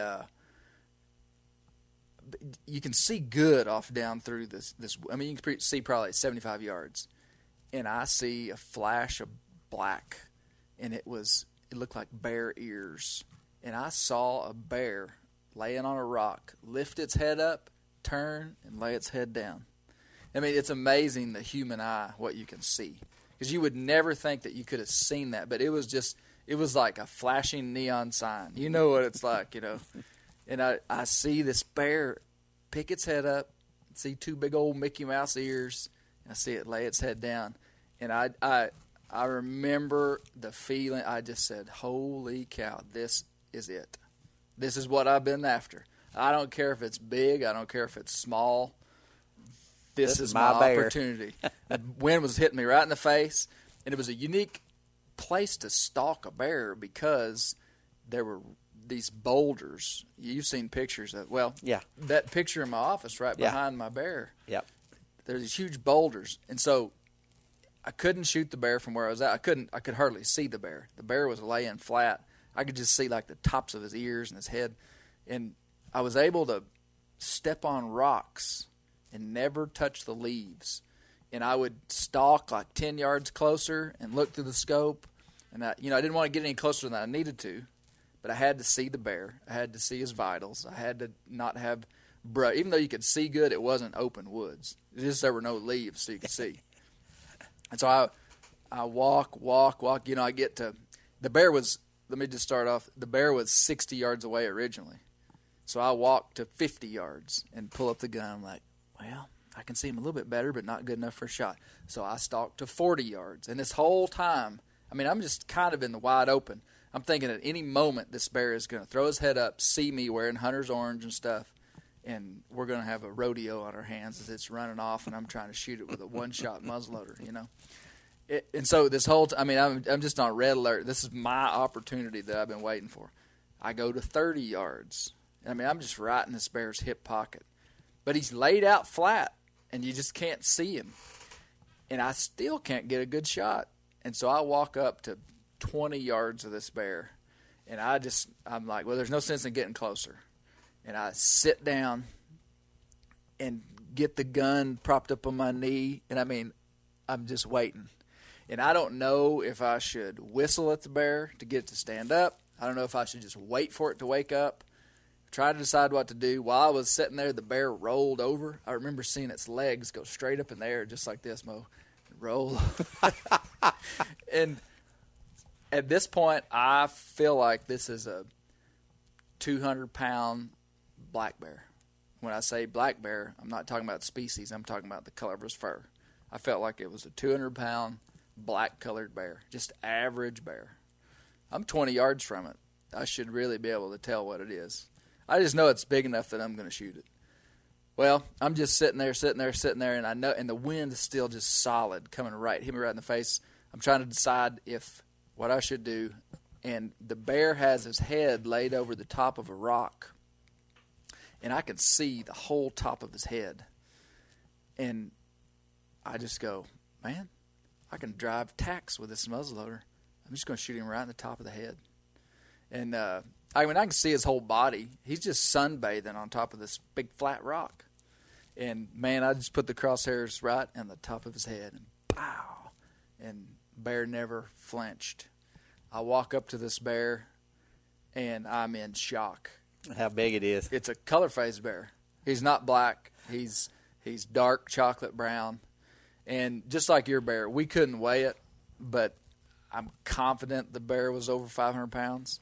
you can see good off down through this. I mean, you can see probably 75 yards, and I see a flash of black, and it looked like bear ears, and I saw a bear laying on a rock, lift its head up, turn, and lay its head down. I mean, it's amazing, the human eye, what you can see, because you would never think that you could have seen that, but it was like a flashing neon sign. You know what it's like, you know. And I see this bear pick its head up, see two big old Mickey Mouse ears, and I see it lay its head down. And I remember the feeling. I just said, holy cow, this is it. This is what I've been after. I don't care if it's big. I don't care if it's small. This is my opportunity. The wind was hitting me right in the face, and it was a unique place to stalk a bear because there were these boulders. You've seen pictures of, that picture in my office right behind my bear. Yep. There's these huge boulders, and so I couldn't shoot the bear from where I was at. I could hardly see the bear. The bear was laying flat. I could just see like the tops of his ears and his head, and I was able to step on rocks and never touch the leaves. And I would stalk like 10 yards closer and look through the scope. And I didn't want to get any closer than I needed to, but I had to see the bear. I had to see his vitals. I had to not have brush. Even though you could see good, it wasn't open woods. It's just there were no leaves so you could see. And so I walk. You know, I get to the bear was. Let me just start off. The bear was 60 yards away originally, so I walked to 50 yards and pull up the gun. I'm like, well, I can see him a little bit better, but not good enough for a shot. So I stalked to 40 yards, and this whole time, I mean, I'm just kind of in the wide open. I'm thinking at any moment this bear is going to throw his head up, see me wearing hunter's orange and stuff, and we're going to have a rodeo on our hands as it's running off, and I'm trying to shoot it with a one-shot muzzleloader, you know. And so this whole I mean, I'm just on red alert. This is my opportunity that I've been waiting for. I go to 30 yards. I mean, I'm just right in this bear's hip pocket. But he's laid out flat, and you just can't see him. And I still can't get a good shot. And so I walk up to 20 yards of this bear, and I'm like, well, there's no sense in getting closer. And I sit down and get the gun propped up on my knee, and I mean, I'm just waiting. And I don't know if I should whistle at the bear to get it to stand up. I don't know if I should just wait for it to wake up. Try to decide what to do. While I was sitting there, the bear rolled over. I remember seeing its legs go straight up in the air, just like this, Mo. Roll. And at this point, I feel like this is a 200-pound black bear. When I say black bear, I'm not talking about species. I'm talking about the color of his fur. I felt like it was a 200-pound black-colored bear, just average bear. I'm 20 yards from it. I should really be able to tell what it is. I just know it's big enough that I'm going to shoot it. Well, I'm just sitting there, and I know, and the wind is still just solid, hit me right in the face. I'm trying to decide what I should do, and the bear has his head laid over the top of a rock, and I can see the whole top of his head. And I just go, man, I can drive tacks with this muzzleloader. I'm just going to shoot him right in the top of the head. And I can see his whole body. He's just sunbathing on top of this big flat rock. And, man, I just put the crosshairs right on the top of his head. And pow! And bear never flinched. I walk up to this bear, and I'm in shock. How big it is. It's a color-phased bear. He's not black. He's dark chocolate brown. And just like your bear, we couldn't weigh it, but I'm confident the bear was over 500 pounds.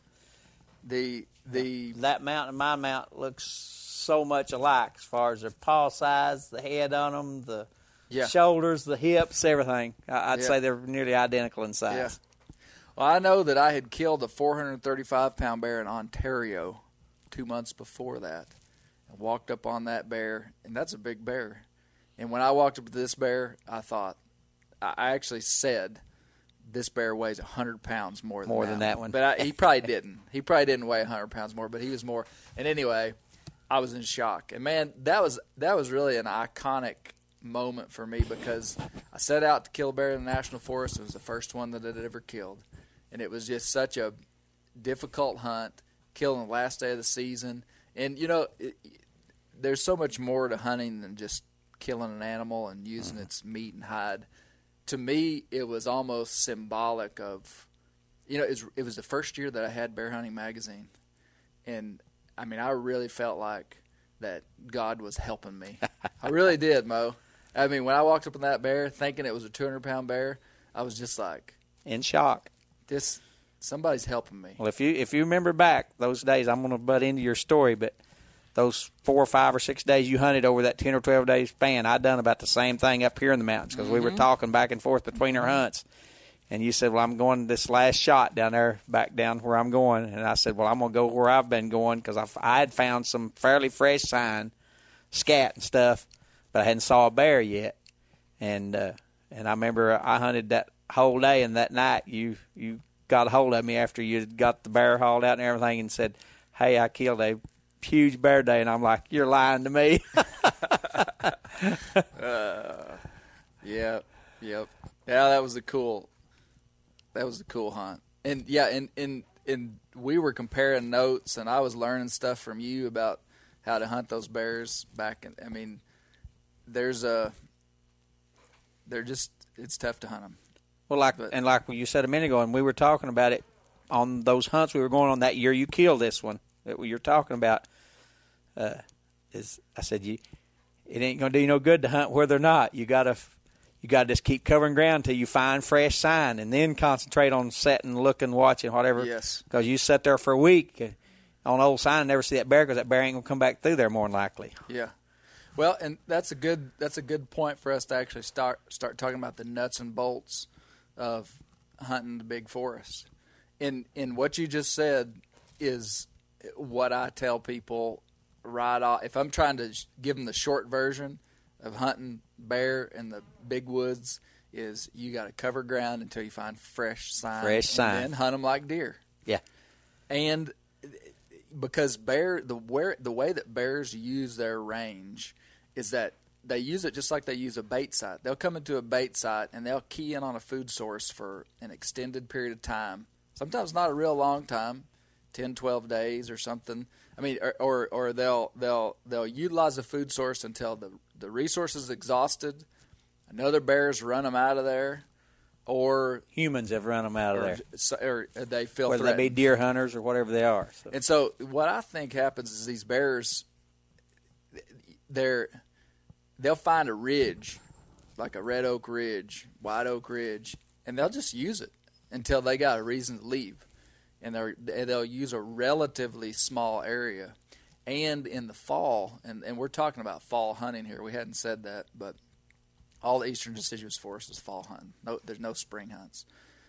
That mount and my mount looks so much alike as far as their paw size, the head on them, the shoulders, the hips, everything. I'd say they're nearly identical in size. Yeah. Well, I know that I had killed a 435-pound bear in Ontario 2 months before that. I walked up on that bear, and that's a big bear. And when I walked up to this bear, I actually said, this bear weighs 100 pounds more than that one. But he probably didn't. He probably didn't weigh 100 pounds more, but he was more. And anyway, I was in shock. And, man, that was really an iconic moment for me because I set out to kill a bear in the National Forest. It was the first one that I'd ever killed. And it was just such a difficult hunt, killing the last day of the season. And, there's so much more to hunting than just killing an animal and using its meat and hide. To me, it was almost symbolic of, it was the first year that I had Bear Hunting Magazine. And, I mean, I really felt like that God was helping me. I really did, Mo. I mean, when I walked up on that bear thinking it was a 200-pound bear, I was just like, in shock. Somebody's helping me. Well, if you remember back those days, I'm going to butt into your story, but those 4 or 5 or 6 days you hunted over that 10 or 12 day span, I done about the same thing up here in the mountains because we were talking back and forth between our hunts. And you said, well, I'm going this last shot down there, back down where I'm going. And I said, well, I'm going to go where I've been going because I had found some fairly fresh sign, scat and stuff, but I hadn't saw a bear yet. And I remember I hunted that whole day, and that night you got a hold of me after you got the bear hauled out and everything and said, hey, I killed a huge bear day. And I'm like, you're lying to me. Yep. Yeah, that was a cool hunt. And yeah, and we were comparing notes, and I was learning stuff from you about how to hunt those bears back. I mean, it's tough to hunt them. Well, like you said a minute ago, and we were talking about it on those hunts we were going on that year. You killed this one that you're talking about. I said it ain't gonna do you no good to hunt where they're not. You gotta just keep covering ground till you find fresh sign, and then concentrate on setting, looking, watching, whatever. Yes. Because you sit there for a week on old sign and never see that bear because that bear ain't gonna come back through there more than likely. Yeah. Well, and that's a good point for us to actually start talking about the nuts and bolts of hunting the big forest. And what you just said is what I tell people right off. If I'm trying to give them the short version of hunting bear in the big woods, is you got to cover ground until you find fresh sign. And then hunt them like deer. Yeah. And because the way that bears use their range is that they use it just like they use a bait site. They'll come into a bait site and they'll key in on a food source for an extended period of time. Sometimes not a real long time, 10, 12 days or something. I mean, or they'll utilize a food source until the resource is exhausted. Another bear's run them out of there, or humans have run them out of there, or they feel whether threatened. they be deer hunters or whatever they are. So. And so, what I think happens is these bears, they'll find a ridge, like a red oak ridge, white oak ridge, and they'll just use it until they got a reason to leave. And they'll use a relatively small area. And in the fall, and we're talking about fall hunting here. We hadn't said that, but all the eastern deciduous forest is fall hunting. There's no spring hunts.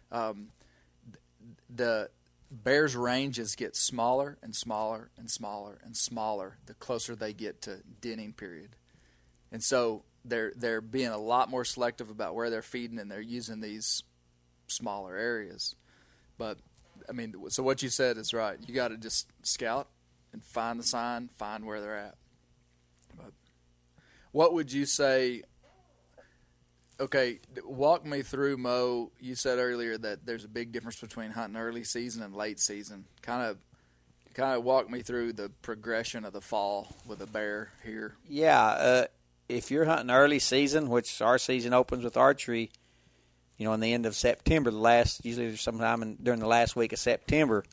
The bears' ranges get smaller and smaller and smaller and smaller the closer they get to denning period. And so they're being a lot more selective about where they're feeding, and they're using these smaller areas. But I mean, so what you said is right. You got to just scout and find the sign, find where they're at. But what would you say Okay, walk me through, Mo. You said earlier that there's a big difference between hunting early season and late season. Kind of walk me through the progression of the fall with a bear here. Yeah, if you're hunting early season, which our season opens with archery, in the end of September, usually sometime during the last week of September,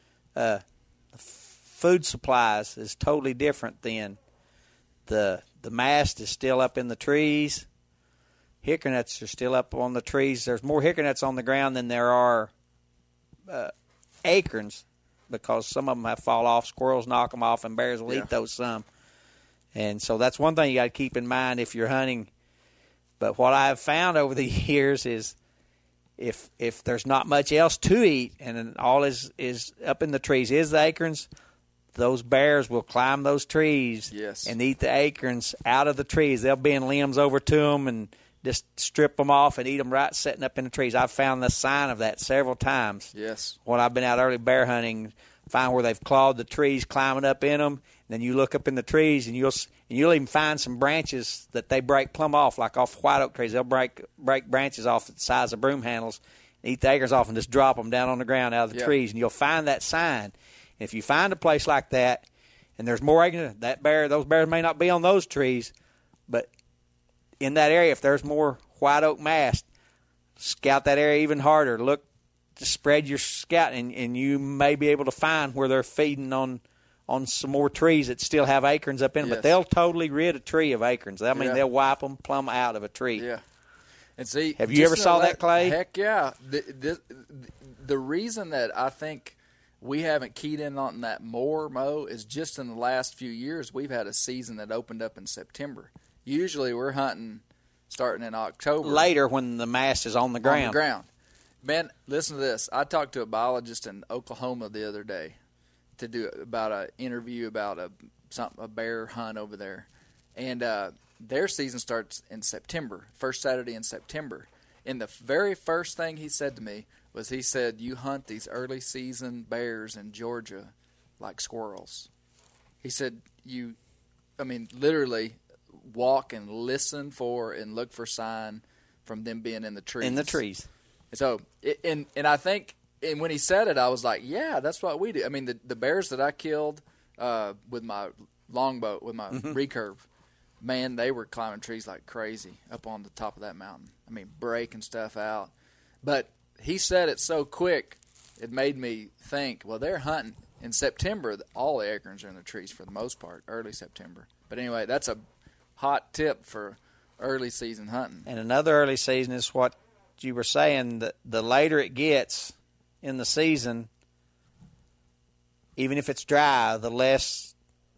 food supplies is totally different then. The mast is still up in the trees. Hickory nuts are still up on the trees. There's more hickory nuts on the ground than there are acorns, because some of them have fall off. Squirrels knock them off, and bears will eat those some. And so that's one thing you got to keep in mind if you're hunting. But what I've found over the years is if there's not much else to eat and all is up in the trees is the acorns, those bears will climb those trees and eat the acorns out of the trees. They'll bend limbs over to them and just strip them off and eat them right sitting up in the trees. I've found the sign of that several times. Yes. When I've been out early bear hunting, find where they've clawed the trees, climbing up in them. And then you look up in the trees, and you'll even find some branches that they break plumb off, like off white oak trees. They'll break branches off the size of broom handles, and eat the acorns off, and just drop them down on the ground out of the trees. And you'll find that sign. And if you find a place like that, and there's more acorns, those bears may not be on those trees, but in that area, if there's more white oak mast, scout that area even harder. Look, to spread your scout, and you may be able to find where they're feeding on some more trees that still have acorns up in them. But they'll totally rid a tree of acorns. I mean, they'll wipe them plumb out of a tree. Yeah. And see, have you ever saw that, Clay? Heck yeah. The reason that I think we haven't keyed in on that more, Mo, is just in the last few years we've had a season that opened up in September. Usually we're hunting starting in October. Later when the mast is on the ground. On the ground. Man, listen to this. I talked to a biologist in Oklahoma the other day to do about an interview about a bear hunt over there. And their season starts in September, first Saturday in September. And the very first thing he said to me was, he said, you hunt these early season bears in Georgia like squirrels. He said, literally walk and listen for and look for sign from them being in the trees. In the trees. So, and I think, and when he said it, I was like, yeah, that's what we do. I mean, the bears that I killed with my longbow, with my recurve, man, they were climbing trees like crazy up on the top of that mountain. I mean, breaking stuff out. But he said it so quick, it made me think, well, they're hunting. In September, all the acorns are in the trees for the most part, early September. But anyway, that's a hot tip for early season hunting. And another early season is what you were saying, that the later it gets in the season, even if it's dry, the less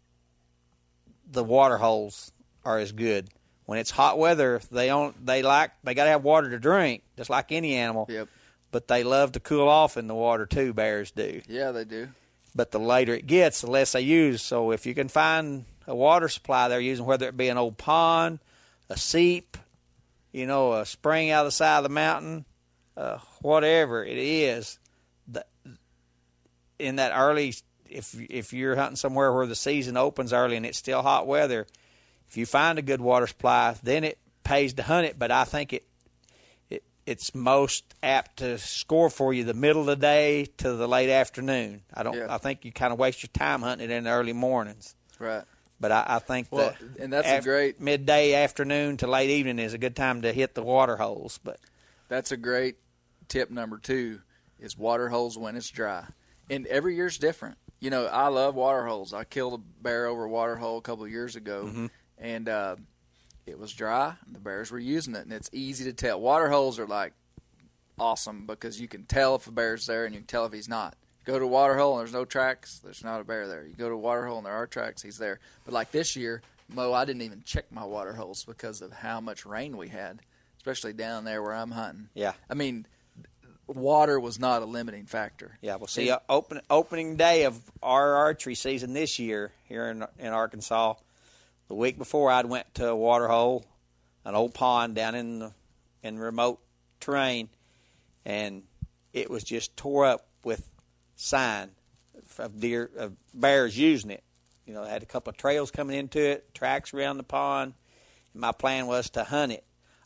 the water holes are as good. When it's hot weather, they got to have water to drink, just like any animal. Yep. But they love to cool off in the water too. Bears do. Yeah, they do. But the later it gets, the less they use. So if you can find a water supply they're using, whether it be an old pond, a seep, a spring out of the side of the mountain, whatever it is, in that early, if you're hunting somewhere where the season opens early and it's still hot weather, if you find a good water supply, then it pays to hunt it. But I think it's most apt to score for you the middle of the day to the late afternoon. I think you kind of waste your time hunting it in the early mornings. Right. But I think and that's a great midday, afternoon to late evening is a good time to hit the water holes. But that's a great tip. Number 2 is water holes when it's dry, and every year's different. I love water holes. I killed a bear over a water hole a couple of years ago, and it was dry. And the bears were using it, and it's easy to tell. Water holes are like awesome because you can tell if a bear's there, and you can tell if he's not. Go to a water hole and there's no tracks, there's not a bear there. You go to a water hole and there are tracks, he's there. But like this year, Mo, I didn't even check my water holes because of how much rain we had, especially down there where I'm hunting. Yeah. I mean, water was not a limiting factor. Yeah, well, see, opening day of our archery season this year here in Arkansas, the week before I'd went to a water hole, an old pond down in remote terrain, and it was just tore up with sign of bears using it. It had a couple of trails coming into it, tracks around the pond. And my plan was to hunt it.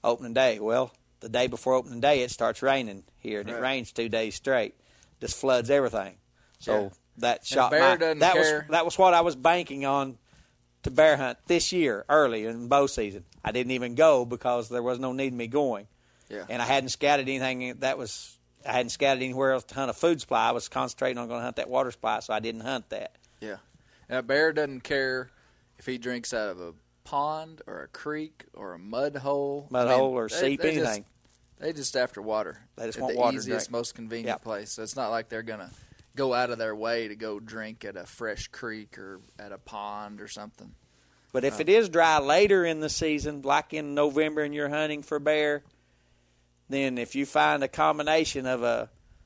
opening day. Well, the day before opening day, it starts raining here, and Right. it rains 2 days straight. Just floods everything. So Yeah. that shot bear doesn't care. that was what I was banking on to bear hunt this year, early in bow season. I didn't even go because there was no need in me going. Yeah. And I hadn't scouted anything I hadn't scouted anywhere else to hunt a food supply. I was concentrating on going to hunt that water supply, so I didn't hunt that. Yeah. And a bear doesn't care if he drinks out of a pond or a creek or a mud hole. Or seep, anything. They just after water. They just at want the water to easiest, drink. most convenient Yep. place. So it's not like they're going to go out of their way to go drink at a fresh creek or at a pond or something. But if it is dry later in the season, like in November, and you're hunting for bear, then if you find a combination of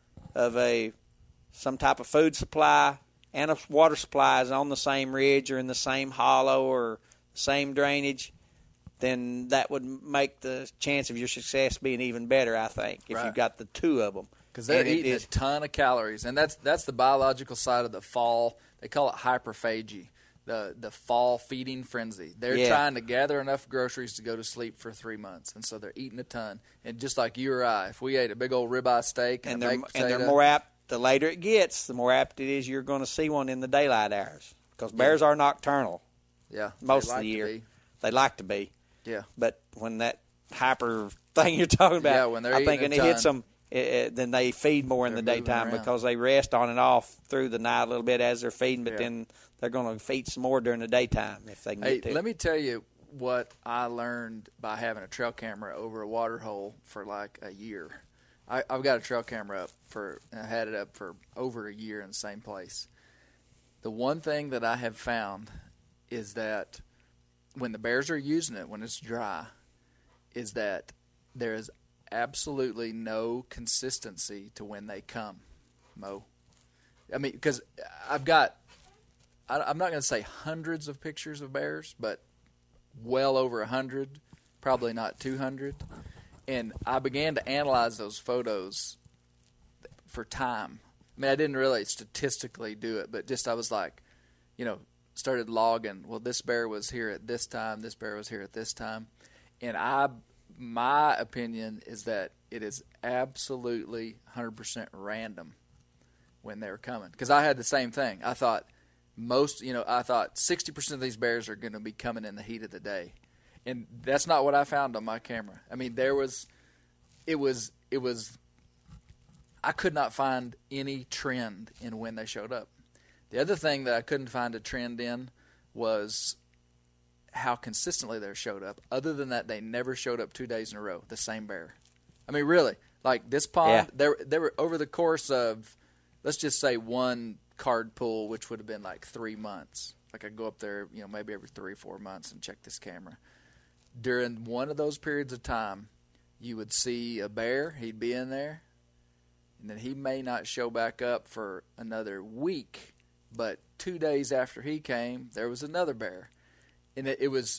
some type of food supply and a water supply is on the same ridge or in the same hollow or the same drainage, then that would make the chance of your success being even better, I think, if Right. you've got the two of them. Because they're And it eating a ton of calories, and that's the biological side of the fall. They call it hyperphagy, the fall feeding frenzy. They're Yeah. trying to gather enough groceries to go to sleep for 3 months, and so they're eating a ton. And just like you or I, if we ate a big old ribeye steak and a baked potato, they're more apt. The later it gets, the more apt it is you're going to see one in the daylight hours, because bears are nocturnal yeah, most they of like the to year. be. They like to be. Yeah, But when that hyper thing you're talking about, Yeah, when they're I think eating when a it hits ton. them, then they feed more in the They're moving daytime around. because they rest on and off through the night a little bit as they're feeding, but Yeah. then they're going to feed some more during the daytime if they can Hey, get to let it. me tell you what I learned by having a trail camera over a water hole for like a year. I've got a trail camera I had it up for over a year in the same place. The one thing that I have found is that when the bears are using it, when it's dry, is that there is absolutely no consistency to when they come, Mo. I mean, because I'm not going to say hundreds of pictures of bears, but well over 100, probably not 200. And I began to analyze those photos for time. I mean, I didn't really statistically do it, but just I was like, started logging. Well, this bear was here at this time. This bear was here at this time. And my opinion is that it is absolutely 100% random when they're coming. Because I had the same thing. I thought 60% of these bears are going to be coming in the heat of the day. And that's not what I found on my camera. I mean, I could not find any trend in when they showed up. The other thing that I couldn't find a trend in was how consistently they showed up. Other than that, they never showed up 2 days in a row, the same bear. I mean, really, like this pond, they were over the course of, let's just say one card pull, which would have been like 3 months. Like I go up there, maybe every 3 or 4 months and check this camera. During one of those periods of time, you would see a bear, he'd be in there, and then he may not show back up for another week, but 2 days after he came, there was another bear. And it was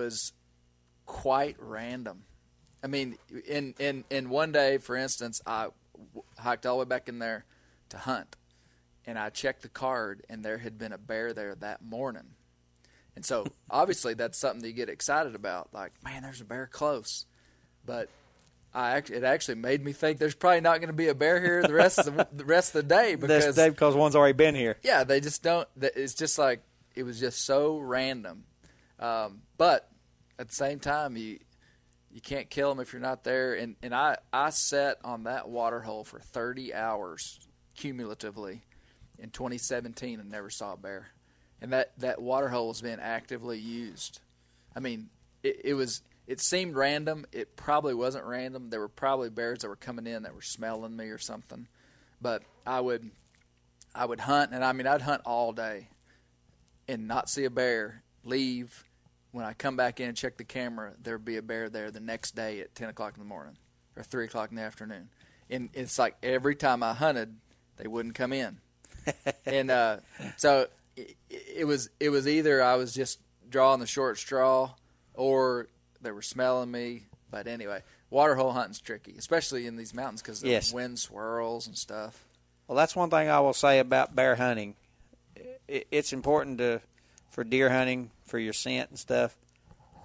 quite random. I mean, in one day, for instance, I hiked all the way back in there to hunt, and I checked the card, and there had been a bear there that morning. And so, obviously, that's something that you get excited about. Like, man, there's a bear close. But it actually made me think there's probably not going to be a bear here the rest of the day because one's already been here. Yeah, they just don't. It's just like it was just so random. But at the same time, you can't kill them if you're not there. And I sat on that water hole for 30 hours cumulatively in 2017 and never saw a bear. And that water hole has been actively used. I mean, it seemed random. It probably wasn't random. There were probably bears that were coming in that were smelling me or something. But I would hunt, and I mean, I'd hunt all day and not see a bear, leave. When I come back in and check the camera, there'd be a bear there the next day at 10 o'clock in the morning or 3 o'clock in the afternoon. And it's like every time I hunted, they wouldn't come in. And so it was either I was just drawing the short straw or they were smelling me. But anyway, water hole hunting's tricky, especially in these mountains because of wind swirls and stuff. Well, that's one thing I will say about bear hunting. It's important for deer hunting, for your scent and stuff.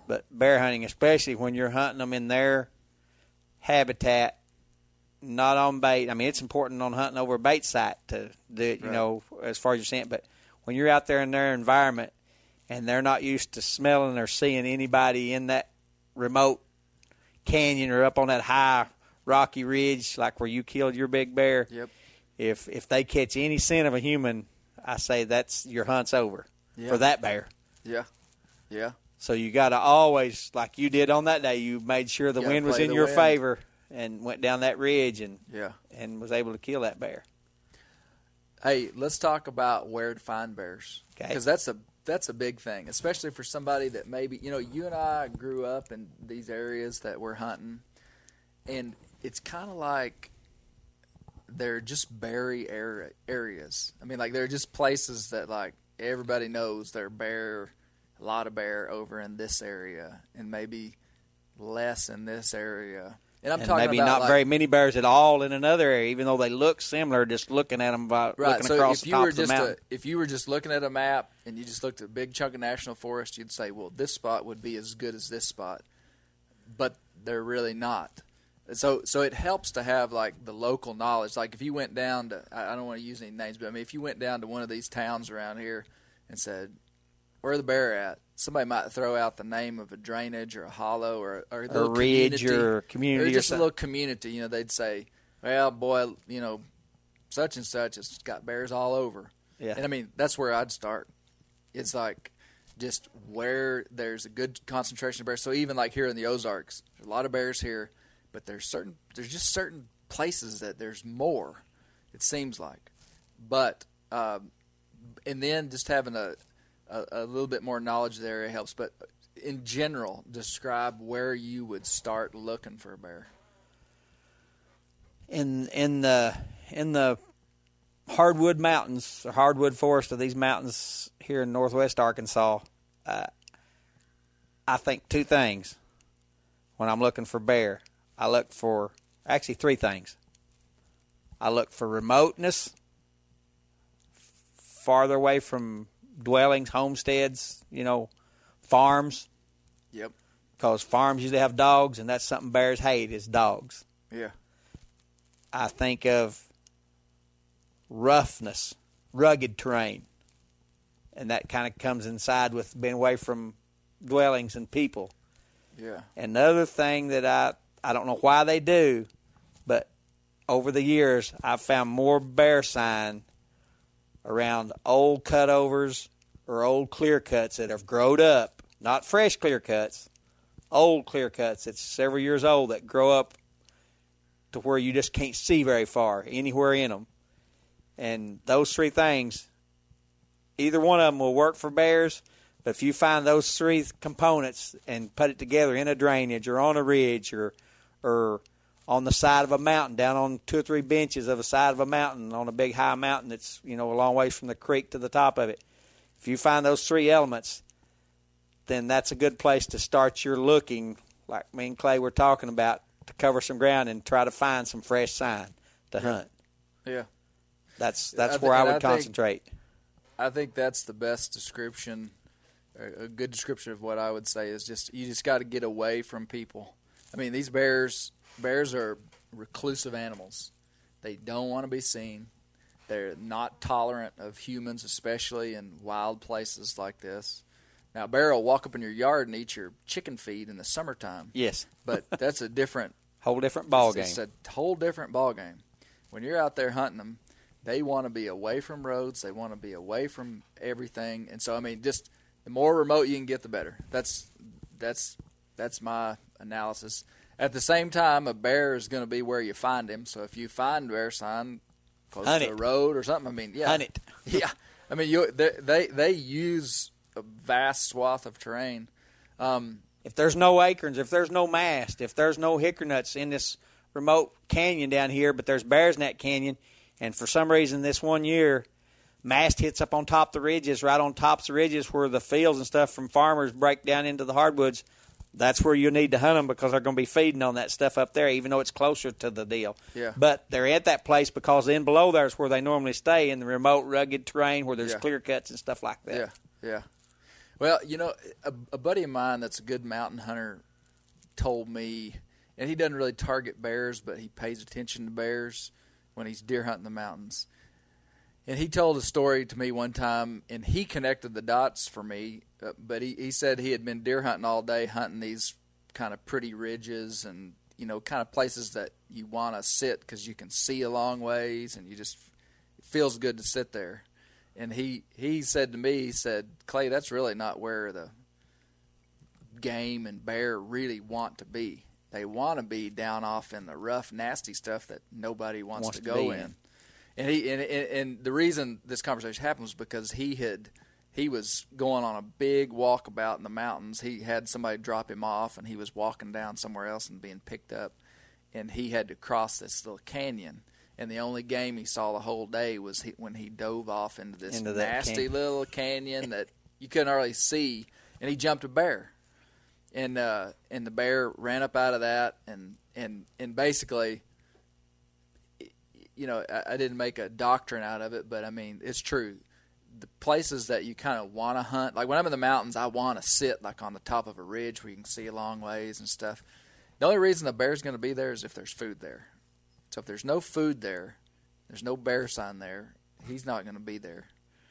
But bear hunting, especially when you're hunting them in their habitat, not on bait. I mean, it's important on hunting over a bait site to do it, you know, as far as you're saying. But when you're out there in their environment and they're not used to smelling or seeing anybody in that remote canyon or up on that high rocky ridge, like where you killed your big bear, if they catch any scent of a human, I say that's your hunt's over for that bear. Yeah. So you got to always, like you did on that day, you made sure the wind was in your favor and went down that ridge and was able to kill that bear. Hey, let's talk about where to find bears, because that's a big thing, especially for somebody that maybe, you know, you and I grew up in these areas that we're hunting, and it's kind of like they're just berry areas. I mean, like they're just places that like everybody knows there are a lot of bear over in this area and maybe less in this area. And I'm talking maybe about not very many bears at all in another area, even though they look similar. Just looking at them, looking across the top of the mountain. If you were just looking at a map and you just looked at a big chunk of national forest, you'd say, "Well, this spot would be as good as this spot," but they're really not. So it helps to have like the local knowledge. Like if you went down to, I don't want to use any names, but I mean, if you went down to one of these towns around here and said, "Where the bear at?" Somebody might throw out the name of a drainage or a hollow or a little ridge community, or community, or just a little community. You know, they'd say, "Well, boy, you know, such and such has got bears all over." Yeah. And I mean, that's where I'd start. It's like just where there's a good concentration of bears. So even like here in the Ozarks, there's a lot of bears here, but there's just certain places that there's more. It seems like, but and then just having a little bit more knowledge of the area helps. But in general, describe where you would start looking for a bear. In the hardwood mountains or hardwood forest of these mountains here in northwest Arkansas, I think two things when I'm looking for bear. I look for actually three things. I look for remoteness, farther away from dwellings, homesteads, you know, farms. Yep. Because farms usually have dogs, and that's something bears hate is dogs. Yeah. I think of roughness, rugged terrain, and that kind of comes inside with being away from dwellings and people. Yeah. Another thing that I don't know why they do, but over the years I've found more bear sign around old cutovers or old clear cuts that have growed up, not fresh clear cuts, old clear cuts that's several years old that grow up to where you just can't see very far anywhere in them. And those three things, either one of them will work for bears, but if you find those three components and put it together in a drainage or on a ridge or on the side of a mountain, down on 2 or 3 benches of the side of a mountain, on a big high mountain that's, you know, a long ways from the creek to the top of it. If you find those three elements, then that's a good place to start your looking, like me and Clay were talking about, to cover some ground and try to find some fresh sign to hunt. Yeah. That's where I would concentrate. I think that's the best description, a good description of what I would say is just you just got to get away from people. I mean, these bears are reclusive animals. They don't want to be seen. They're not tolerant of humans, especially in wild places like this. Now, a bear will walk up in your yard and eat your chicken feed in the summertime. Yes. But that's a different whole different ball game. It's a whole different ball game. When you're out there hunting them, they want to be away from roads. They want to be away from everything. And so, I mean, just the more remote you can get, the better. That's my analysis. At the same time, a bear is going to be where you find him. So if you find bear sign close to a road or something, I mean, yeah, hunt it. Yeah, I mean, they use a vast swath of terrain. If there's no acorns, if there's no mast, if there's no hickory nuts in this remote canyon down here, but there's bears in that canyon, and for some reason this one year, mast hits up on top of the ridges, right on tops of the ridges where the fields and stuff from farmers break down into the hardwoods, that's where you need to hunt them because they're going to be feeding on that stuff up there, even though it's closer to the deal. Yeah. But they're at that place because then below there is where they normally stay in the remote, rugged terrain where there's clear cuts and stuff like that. Yeah. Well, a buddy of mine that's a good mountain hunter told me, and he doesn't really target bears, but he pays attention to bears when he's deer hunting the mountains. And he told a story to me one time, and he connected the dots for me. But he said he had been deer hunting all day, hunting these kind of pretty ridges and, kind of places that you want to sit because you can see a long ways, and it feels good to sit there. And he said to me, he said, Clay, that's really not where the game and bear really want to be. They want to be down off in the rough, nasty stuff that nobody wants to go in. And the reason this conversation happened was because he was going on a big walkabout in the mountains. He had somebody drop him off, and he was walking down somewhere else and being picked up, and he had to cross this little canyon. And the only game he saw the whole day was when he dove off into this nasty little canyon that you couldn't hardly see, and he jumped a bear. And the bear ran up out of that, and basically, I didn't make a doctrine out of it, but I mean, it's true. The places that you kind of want to hunt, like when I'm in the mountains, I want to sit like on the top of a ridge where you can see a long ways and stuff. The only reason the bear's going to be there is if there's food there. So if there's no food there, there's no bear sign there, he's not going to be there.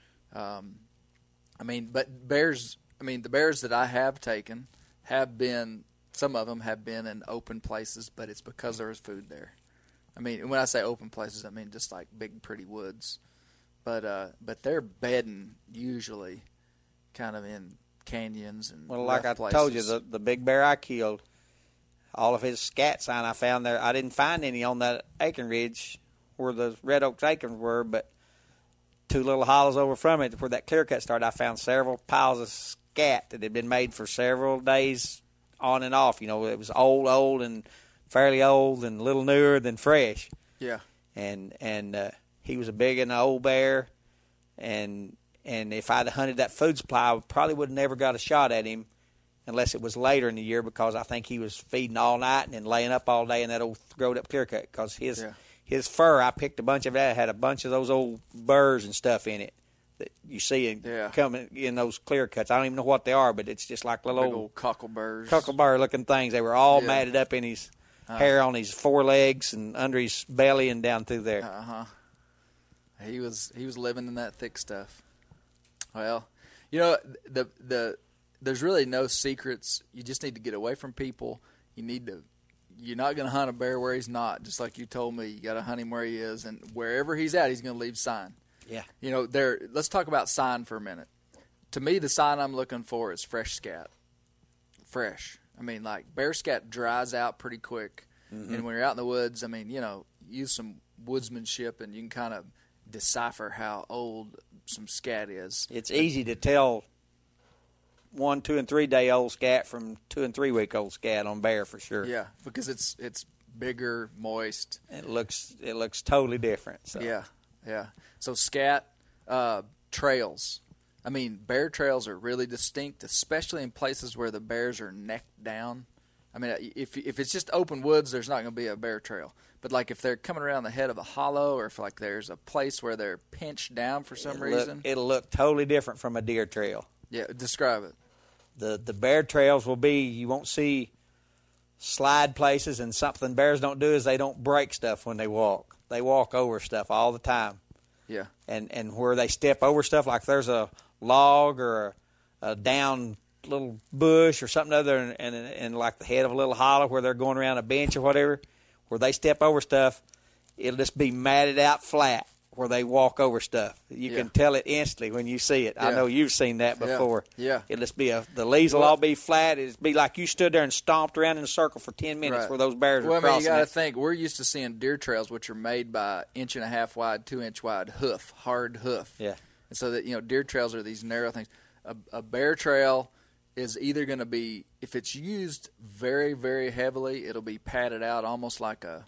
But the bears that I have taken have been, some of them have been in open places, but it's because there is food there. I mean, when I say open places, I mean just like big, pretty woods. But they're bedding usually kind of in canyons and like I places. told you, the big bear I killed, all of his scat sign I found there, I didn't find any on that acorn ridge where the red oaks acorns were, but 2 little hollows over from it where that clear cut started, I found several piles of scat that had been made for several days on and off. It was old and fairly old and a little newer than fresh. Yeah. And he was a big and old bear, and if I'd hunted that food supply, I probably would have never got a shot at him unless it was later in the year, because I think he was feeding all night and then laying up all day in that old growed up clear cut, because his fur, I picked a bunch of that, had a bunch of those old burrs and stuff in it that you see coming in those clear cuts. I don't even know what they are, but it's just like little old cockleburs looking things. They were all matted up in his hair on his forelegs and under his belly and down through there. He was living in that thick stuff. Well, there's really no secrets. You just need to get away from people. You're not going to hunt a bear where he's not. Just like you told me, you got to hunt him where he is, and wherever he's at, he's going to leave sign. Yeah. Let's talk about sign for a minute. To me, the sign I'm looking for is fresh scat. Fresh. I mean, like bear scat dries out pretty quick, and when you're out in the woods, I mean, use some woodsmanship, and you can kind of decipher how old some scat is. It's easy to tell 1, 2, and 3 day old scat from 2 and 3 week old scat on bear for sure. Yeah, because it's bigger, moist. It looks totally different. So. Yeah. So scat trails. I mean, bear trails are really distinct, especially in places where the bears are neck down. I mean, if it's just open woods, there's not going to be a bear trail. But like if they're coming around the head of a hollow, or if like there's a place where they're pinched down for some reason, it'll look totally different from a deer trail. Yeah, describe it. The bear trails will be, you won't see slide places, and something bears don't do is they don't break stuff when they walk. They walk over stuff all the time. Yeah. And where they step over stuff, like there's a log or a down little bush or something other, and like the head of a little hollow where they're going around a bench or whatever, where they step over stuff, it'll just be matted out flat where they walk over stuff. You can tell it instantly when you see it. I know you've seen that before. Yeah. It'll just be the leaves will all be flat. It'll be like you stood there and stomped around in a circle for 10 minutes where those bears were crossing. Well, I mean, you got to think, we're used to seeing deer trails which are made by 1.5 wide, 2 inch wide hard hoof. Yeah. And so that, deer trails are these narrow things. A bear trail is either going to be, if it's used very, very heavily, it'll be padded out almost like a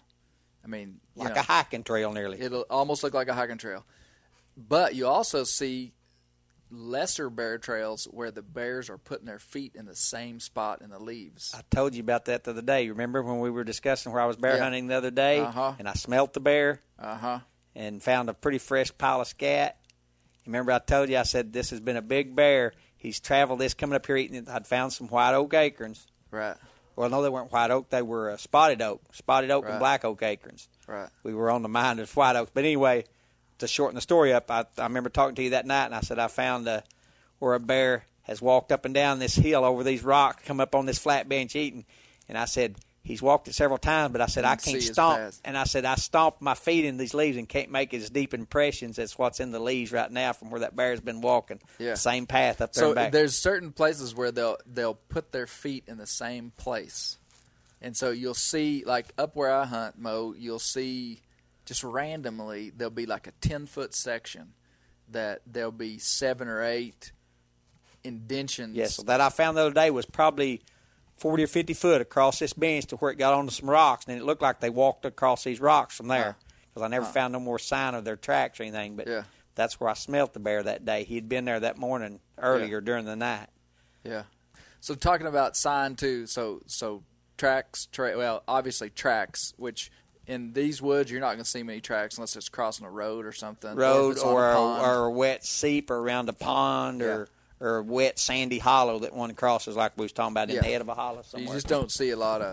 hiking trail nearly. It'll almost look like a hiking trail. But you also see lesser bear trails where the bears are putting their feet in the same spot in the leaves. I told you about that the other day. Remember when we were discussing where I was bear hunting the other day, and I smelt the bear and found a pretty fresh pile of scat? Remember I told you, I said, this has been a big bear. he's traveled this coming up here eating. I'd found some white oak acorns. Right. Well, no, they weren't white oak. They were spotted oak Right. and black oak acorns. Right. We were on the mind of white oaks. But anyway, to shorten the story up, I remember talking to you that night, and I said I found where a bear has walked up and down this hill over these rocks, come up on this flat bench eating. And I said, he's walked it several times, but I said, I can't stomp. And I said, I stomped my feet in these leaves and can't make as deep impressions as what's in the leaves right now from where that bear's been walking. Yeah. Same path up there So and back. there's certain places where they'll put their feet in the same place. And so you'll see, like up where I hunt, Mo, you'll see just randomly there'll be like a 10-foot section that there'll be 7 or 8 indentions. Yes, that I found the other day was probably 40 or 50 foot across this bench to where it got onto some rocks, and it looked like they walked across these rocks from there because I never found no more sign of their tracks or anything. But that's where I smelt the bear that day. He had been there that morning earlier during the night. Yeah. So talking about sign too, so tracks, obviously tracks, which in these woods you're not going to see many tracks unless it's crossing a road or something. Road or a a wet seep or around a pond or a wet sandy hollow that one crosses, like we was talking about in the head of a hollow somewhere. You just don't see a lot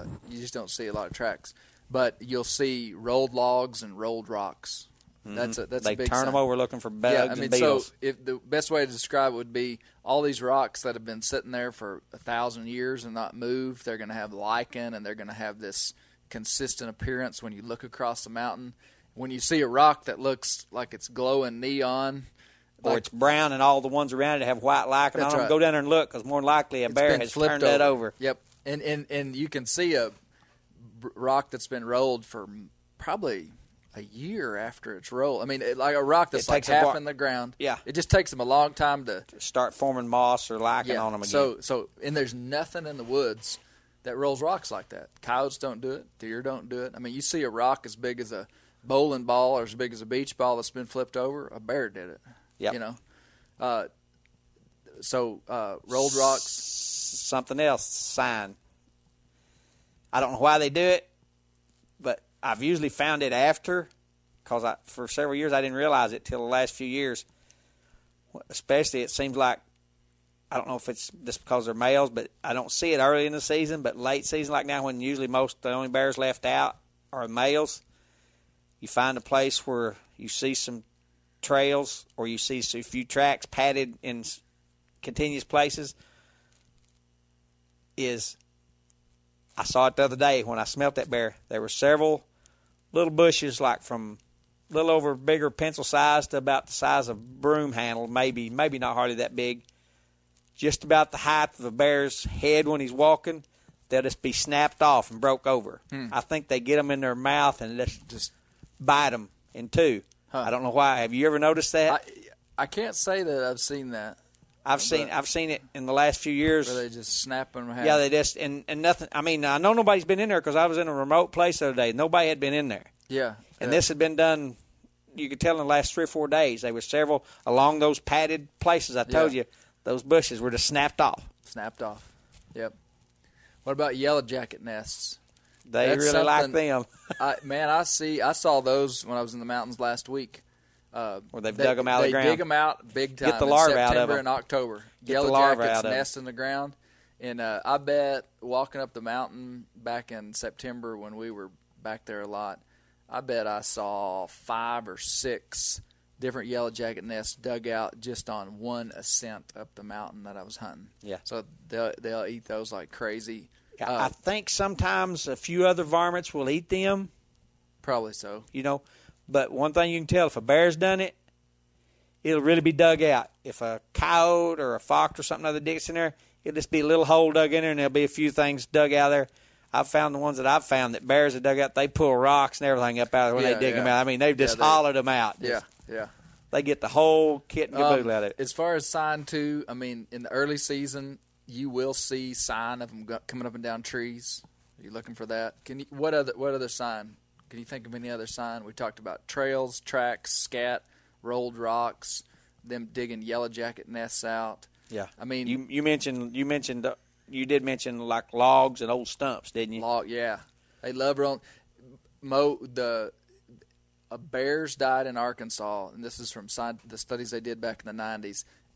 of tracks, but you'll see rolled logs and rolled rocks. That's a they big turn sign. them over looking for bugs and beetles. So if the best way to describe it would be all these rocks that have been sitting there for 1,000 years and not moved, they're going to have lichen and they're going to have this consistent appearance when you look across the mountain. When you see a rock that looks like it's glowing neon, or it's brown and all the ones around it have white lichen on them, go down there and look because more than likely a bear has turned that over. Yep, and you can see a rock that's been rolled for probably a year after it's rolled. I mean, like a rock that's like half in the ground. Yeah. It just takes them a long time to start forming moss or lichen on them again. And there's nothing in the woods that rolls rocks like that. Coyotes don't do it. Deer don't do it. I mean, you see a rock as big as a bowling ball or as big as a beach ball that's been flipped over, a bear did it. Yep. You know? Rolled rocks. Something else, sign. I don't know why they do it, but I've usually found it after, because for several years I didn't realize it till the last few years. Especially, it seems like, I don't know if it's just because they're males, but I don't see it early in the season. But late season, like now, when usually the only bears left out are males, you find a place where you see some trails or you see a few tracks padded in continuous places. I saw it the other day when I smelt that bear. There were several little bushes, like from a little over bigger pencil size to about the size of a broom handle, maybe not hardly that big, just about the height of a bear's head when he's walking. They'll just be snapped off and broke over. I think they get them in their mouth and just bite them in two. I don't know why. Have you ever noticed that? I can't say that I've seen that. I've seen it in the last few years. Where they just snap them. Yeah, they just and nothing. I mean, I know nobody's been in there because I was in a remote place the other day. Nobody had been in there. Yeah, and this had been done. You could tell in the last 3 or 4 days. There were several along those padded places. I told you those bushes were just snapped off. Snapped off. Yep. What about yellow jacket nests? They really like them. I saw those when I was in the mountains last week. Where they've dug them out of the ground. They dig them out big time. Get the larvae out of them. September and October. Yellow jackets nest in the ground. And I bet walking up the mountain back in September when we were back there a lot, I bet I saw 5 or 6 different yellow jacket nests dug out just on one ascent up the mountain that I was hunting. Yeah. So they'll eat those like crazy. I think sometimes a few other varmints will eat them. Probably so. You know, but one thing you can tell, if a bear's done it, it'll really be dug out. If a coyote or a fox or something other digs in there, it'll just be a little hole dug in there, and there'll be a few things dug out there. I've found the ones that I've found that bears have dug out, they pull rocks and everything up out there when they dig them out. I mean, they've just hollowed them out. Yeah. They get the whole kit and caboodle out of it. As far as sign, too, I mean, in the early season, you will see sign of them coming up and down trees. Are you looking for that? What other sign? Can you think of any other sign? We talked about trails, tracks, scat, rolled rocks, them digging yellow jacket nests out. Yeah, I mean, you did mention like logs and old stumps, didn't you? Yeah, they love rolling. Bears died in Arkansas, and this is from the studies they did back in the 90s.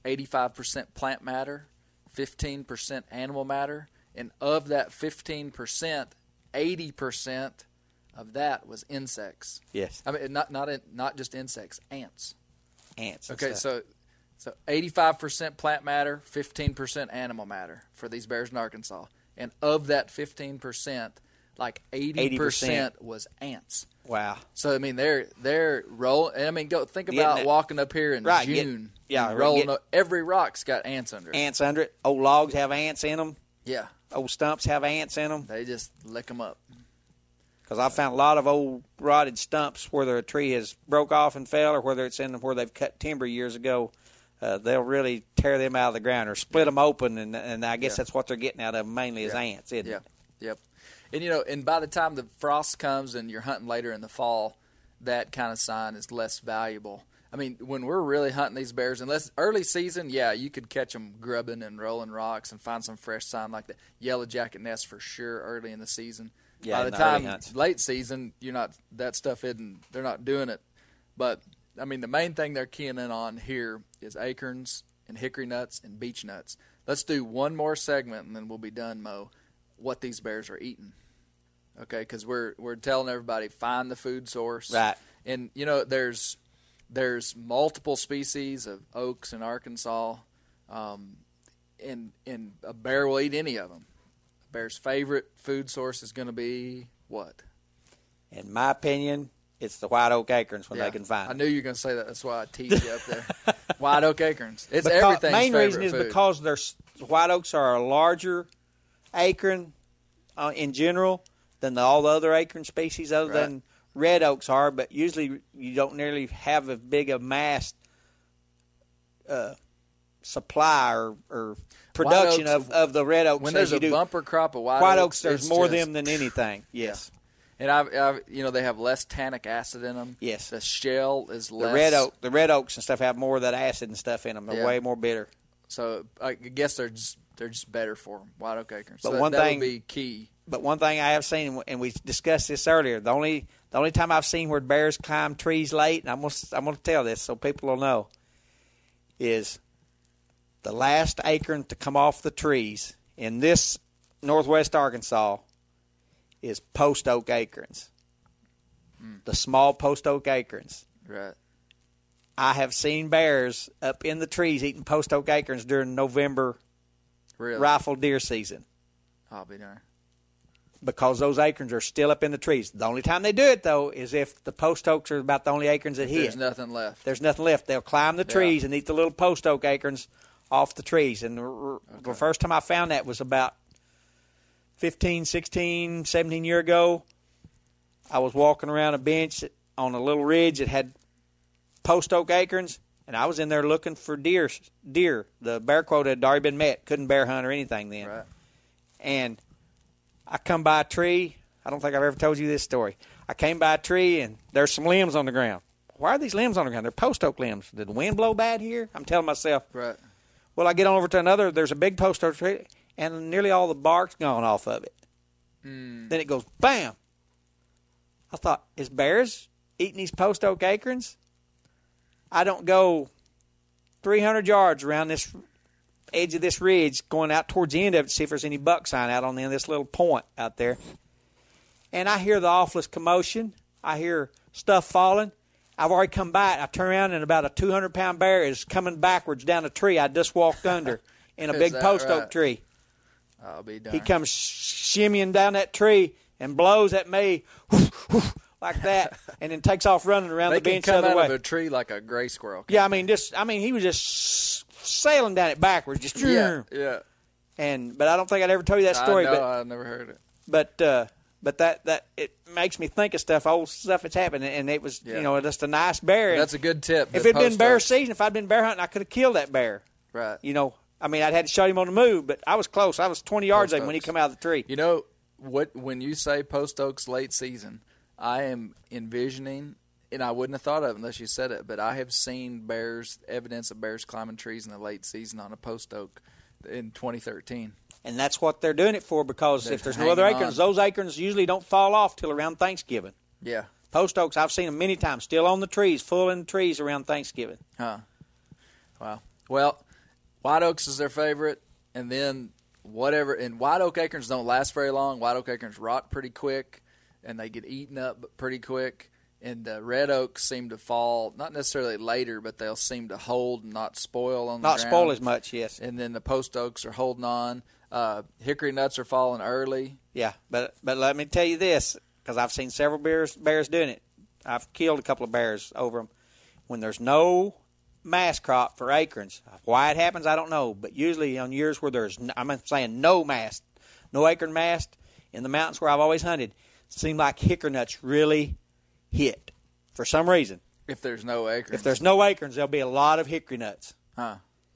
85% plant matter, 15% animal matter, and of that 15%, 80% of that was insects. Yes. I mean, not just insects, ants. Ants. Okay, so 85% plant matter, 15% animal matter for these bears in Arkansas. And of that 15%, like 80% was ants. Wow. So I mean, they're rolling. I mean, go think about walking up here in June. Rolling up, every rock's got ants under it. Ants under it. Old logs have ants in them. Yeah. Old stumps have ants in them. They just lick them up. Because I found a lot of old rotted stumps, whether a tree has broke off and fell or whether it's in where they've cut timber years ago. They'll really tear them out of the ground or split them open, and I guess that's what they're getting out of them mainly is ants, isn't it? Yep. And, and by the time the frost comes and you're hunting later in the fall, that kind of sign is less valuable. I mean, when we're really hunting these bears, unless early season, you could catch them grubbing and rolling rocks and find some fresh sign like the yellow jacket nest for sure early in the season. Yeah, by the time late season, that stuff isn't. They're not doing it. But I mean, the main thing they're keying in on here is acorns and hickory nuts and beech nuts. Let's do one more segment and then we'll be done, Mo. What these bears are eating, okay? Because we're telling everybody find the food source, right? And there's multiple species of oaks in Arkansas, and a bear will eat any of them. A bear's favorite food source is going to be what? In my opinion, it's the white oak acorns when they can find them. I knew you were going to say that. That's why I teased you up there. White oak acorns. It's everything's everything's main favorite reason is food. because white oaks are a larger acorn in general than all the other acorn species other than red oaks are, but usually you don't nearly have as big a mass supply or production of the red oaks. When there's a bumper crop of white oaks, there's more of them than anything. Yes. Yeah. And I've they have less tannic acid in them. Yes. The shell is less. The red oaks and stuff have more of that acid and stuff in them. They're way more bitter. So I guess they're just better for them, white oak acorns. But so one thing would be key. But one thing I have seen, and we discussed this earlier, the only time I've seen where bears climb trees late, and I'm gonna tell this so people will know, is the last acorn to come off the trees in this northwest Arkansas is post oak acorns. The small post oak acorns. Right. I have seen bears up in the trees eating post oak acorns during November rifle deer season. I'll be darned. Because those acorns are still up in the trees. The only time they do it, though, is if the post oaks are about the only acorns that hit. There's nothing left. There's nothing left. They'll climb the trees and eat the little post oak acorns off the trees. And the first time I found that was about 15, 16, 17 years ago. I was walking around a bench on a little ridge that had post oak acorns, and I was in there looking for deer. The bear quota had already been met. Couldn't bear hunt or anything then. Right. And I come by a tree. I don't think I've ever told you this story. I came by a tree, and there's some limbs on the ground. Why are these limbs on the ground? They're post oak limbs. Did the wind blow bad here? I'm telling myself. Right. Well, I get on over to another. There's a big post oak tree, and nearly all the bark's gone off of it. Then it goes, bam. I thought, is bears eating these post oak acorns? I don't go 300 yards around this edge of this ridge going out towards the end of it to see if there's any buck sign out on the end of this little point out there. And I hear the awfulest commotion. I hear stuff falling. I've already come by it. I turn around and about a 200-pound bear is coming backwards down a tree I just walked under in a big post oak tree. I'll be darned. He comes shimmying down that tree and blows at me like that, and then takes off running around the bench the other way. They can come out of a tree like a gray squirrel. Yeah, I mean, he was just sailing down it backwards, just yeah. But I don't think I'd ever told you that story. I never heard it. But that it makes me think of stuff, old stuff that's happened, and it was just a nice bear. That's a good tip. If it'd been bear season, if I'd been bear hunting, I could have killed that bear. Right. I mean, I'd had to shot him on the move, but I was close. I was 20 yards away when he come out of the tree. When you say post oaks late season, I am envisioning, and I wouldn't have thought of it unless you said it, but I have seen evidence of bears climbing trees in the late season on a post oak in 2013. And that's what they're doing it for, because if there's no other acorns, those acorns usually don't fall off till around Thanksgiving. Yeah. Post oaks, I've seen them many times, still on the trees, full in the trees around Thanksgiving. Huh. Wow. Well, White oaks is their favorite, and then whatever. And white oak acorns don't last very long. White oak acorns rot pretty quick, and they get eaten up pretty quick. And red oaks seem to fall, not necessarily later, but they'll seem to hold and not spoil on the ground. Not spoil as much, yes. And then the post oaks are holding on. Hickory nuts are falling early. Yeah, but let me tell you this, because I've seen several bears doing it. I've killed a couple of bears over them. When there's no mast crop for acorns, why it happens, I don't know. But usually on years where I'm saying no mast, no acorn mast, in the mountains where I've always hunted, it seemed like hickory nuts really hit for some reason. If there's no acorns. If there's no acorns, there'll be a lot of hickory nuts. Huh.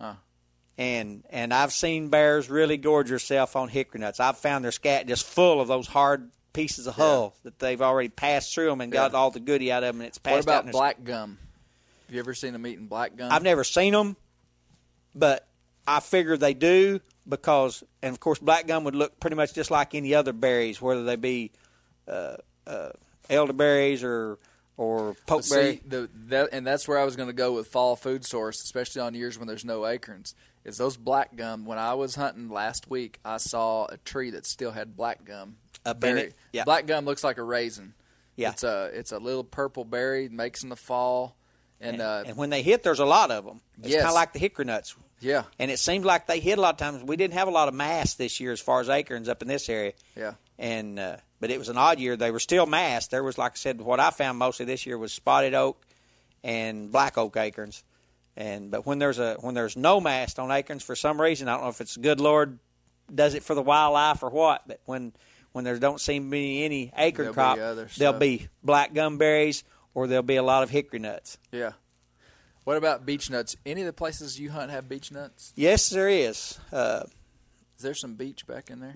And I've seen bears really gorge yourself on hickory nuts. I've found their scat just full of those hard pieces of hull that they've already passed through them and got all the goodie out of them, and it's passed out. What about black gum? Have you ever seen them eating black gum? I've never seen them, but I figure they do because, and of course, black gum would look pretty much just like any other berries, whether they be elderberries or pokeberry. And that's where I was going to go with fall food source, especially on years when there's no acorns, is those black gum. When I was hunting last week, I saw a tree that still had black gum. In it? Yeah. Black gum looks like a raisin. Yeah. It's a little purple berry, makes in the fall. And when they hit, there's a lot of them. It's yes. kind of like the hickory nuts. Yeah. And it seems like they hit a lot of times. We didn't have a lot of mass this year as far as acorns up in this area. Yeah. And but it was an odd year. They were still massed. There was, like I said, what I found mostly this year was spotted oak and black oak acorns. But when there's no mast on acorns for some reason, I don't know if it's the good Lord does it for the wildlife or what, but when there don't seem to be any acorn crop, there'll be black gumberries or there'll be a lot of hickory nuts. Yeah. What about beech nuts? Any of the places you hunt have beech nuts? Yes, there is. Is there some beech back in there?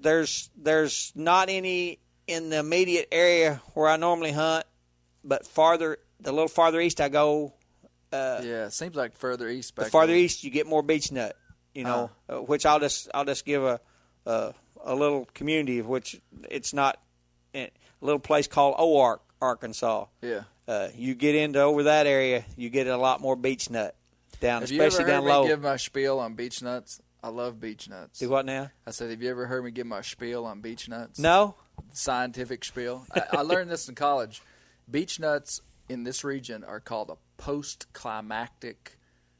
There's not any in the immediate area where I normally hunt, but a little farther east I go. Yeah, it seems like further east. The farther east you get more beech nut, which I'll just give a little community of which it's not a little place called Oark, Arkansas. Yeah. You get into over that area, you get a lot more beech nut down, especially down low. Have you ever heard me give my spiel on beech nuts? I love beech nuts. Do what now? I said, have you ever heard me give my spiel on beech nuts? No. Scientific spiel. I learned this in college. Beech nuts in this region are called a post-climactic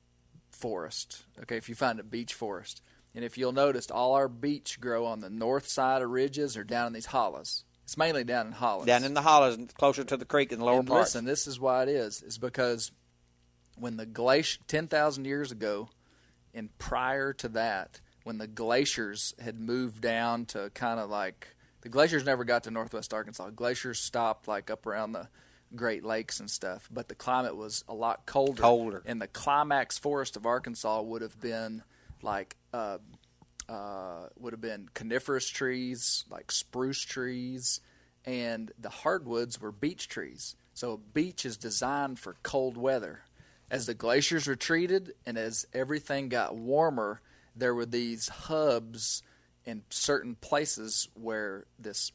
forest. Okay, if you find a beech forest. And if you'll notice, all our beech grow on the north side of ridges or down in these hollows. It's mainly down in hollows. Down in the hollows, closer to the creek in the lower parts. Listen, this is why it is because when the glacier, 10,000 years ago, and prior to that, when the glaciers had moved down to kind of like, the glaciers never got to northwest Arkansas. Glaciers stopped like up around the Great Lakes and stuff, but the climate was a lot colder. And the climax forest of Arkansas would have been like, would have been coniferous trees, like spruce trees, and the hardwoods were beech trees. So beech is designed for cold weather. As the glaciers retreated and as everything got warmer, there were these hubs in certain places where this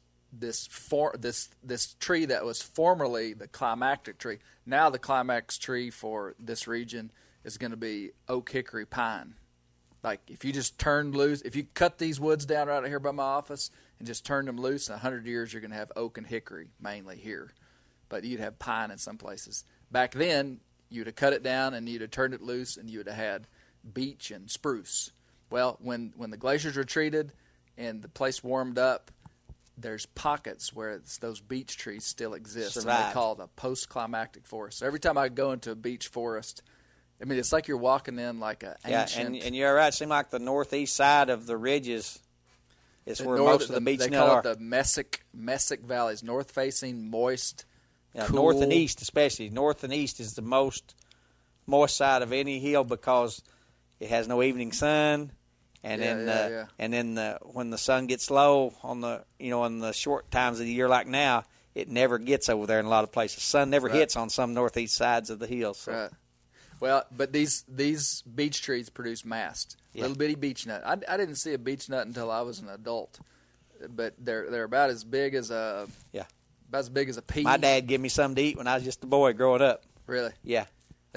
tree that was formerly the climactic tree, now the climax tree for this region is going to be oak, hickory, pine. Like if you just turned loose, if you cut these woods down right here by my office and just turned them loose, in 100 years you're going to have oak and hickory mainly here. But you'd have pine in some places. Back then, you'd have cut it down and you'd have turned it loose and you would have had beech and spruce. Well, when the glaciers retreated and the place warmed up, there's pockets where those beech trees still exist. Survived. And they call it a post-climactic forest. So every time I go into a beech forest, I mean, it's like you're walking in like an ancient... Yeah, and you're right. It seems like the northeast side of the ridges is where most of the beech nut are. They call it the Messick valleys, north-facing, moist, cool. North and east especially. North and east is the most moist side of any hill because it has no evening sun. And then when the sun gets low on the in the short times of the year like now, it never gets over there in a lot of places. Sun never hits on some northeast sides of the hills. So. Right. Well, but these beech trees produce mast, little bitty beech nut. I didn't see a beech nut until I was an adult, but they're about as big as a about as big as a pea. My dad gave me some to eat when I was just a boy growing up. Really? Yeah.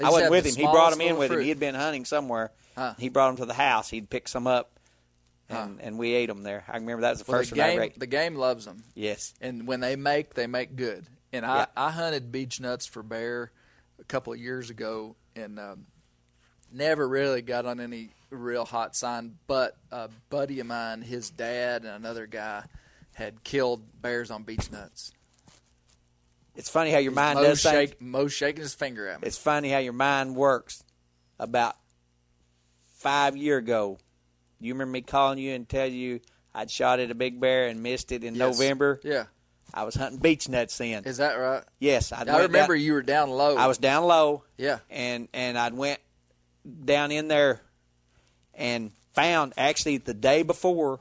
I wasn't with him. He brought them in with him. Fruit. He had been hunting somewhere. Huh. He brought them to the house. He'd pick some up, and we ate them there. I remember that was the first one I ate. The game loves them. Yes. And when they make good. And I hunted beech nuts for bear a couple of years ago, and never really got on any real hot sign. But a buddy of mine, his dad and another guy had killed bears on beech nuts. It's funny how your mind does things. Mo's shaking his finger at me. It's funny how your mind works. About 5 years ago, you remember me calling you and tell you I'd shot at a big bear and missed it in November? Yeah. I was hunting beech nuts then. Is that right? Yes. I remember you were down low. I was down low. Yeah. And I went down in there and found, actually the day before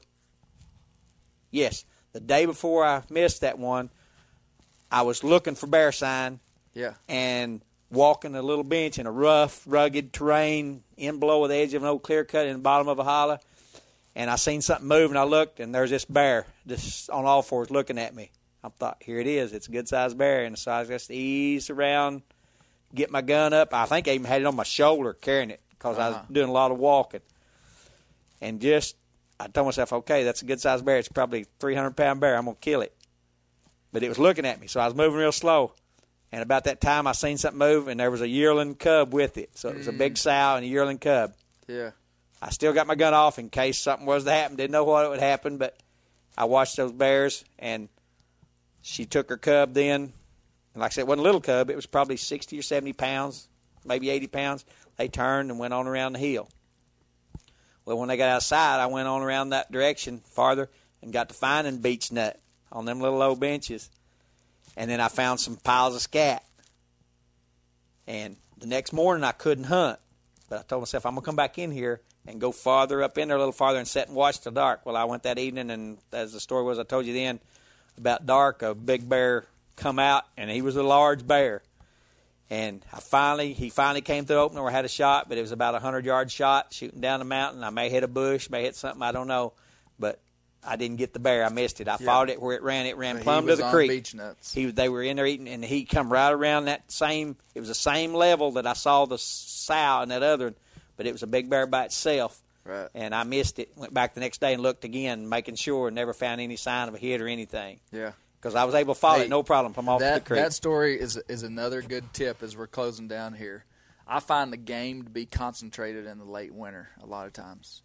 I missed that one, I was looking for bear sign. Yeah. And walking a little bench in a rough, rugged terrain in below the edge of an old clear cut in the bottom of a hollow. And I seen something move, and I looked, and there's this bear just on all fours looking at me. I thought, here it is. It's a good-sized bear. And so I just eased around, get my gun up. I think I even had it on my shoulder carrying it because I was doing a lot of walking. And I told myself, okay, that's a good-sized bear. It's probably a 300-pound bear. I'm going to kill it. But it was looking at me, so I was moving real slow. And about that time, I seen something move, and there was a yearling cub with it. So it was a big sow and a yearling cub. Yeah. I still got my gun off in case something was to happen. Didn't know what would happen, but I watched those bears, and she took her cub then. And like I said, it wasn't a little cub. It was probably 60 or 70 pounds, maybe 80 pounds. They turned and went on around the hill. Well, when they got outside, I went on around that direction farther and got to finding beech nut on them little low benches. And then I found some piles of scat. And the next morning I couldn't hunt. But I told myself, I'm going to come back in here and go farther up in there a little farther and sit and watch till dark. Well, I went that evening, and as the story was I told you then, about dark, a big bear come out, and he was a large bear. And he finally came through the opening where I had a shot, but it was about a 100-yard shot shooting down the mountain. I may hit a bush, may hit something, I don't know. But I didn't get the bear. I missed it. I followed it where it ran. It ran plumb to the creek. Beech nuts. They were in there eating, and he come right around that same. It was the same level that I saw the sow and that other one, but it was a big bear by itself. Right. And I missed it. Went back the next day and looked again, making sure, and never found any sign of a hit or anything. Yeah. Because I was able to follow it, no problem, from off the creek. That story is another good tip as we're closing down here. I find the game to be concentrated in the late winter a lot of times.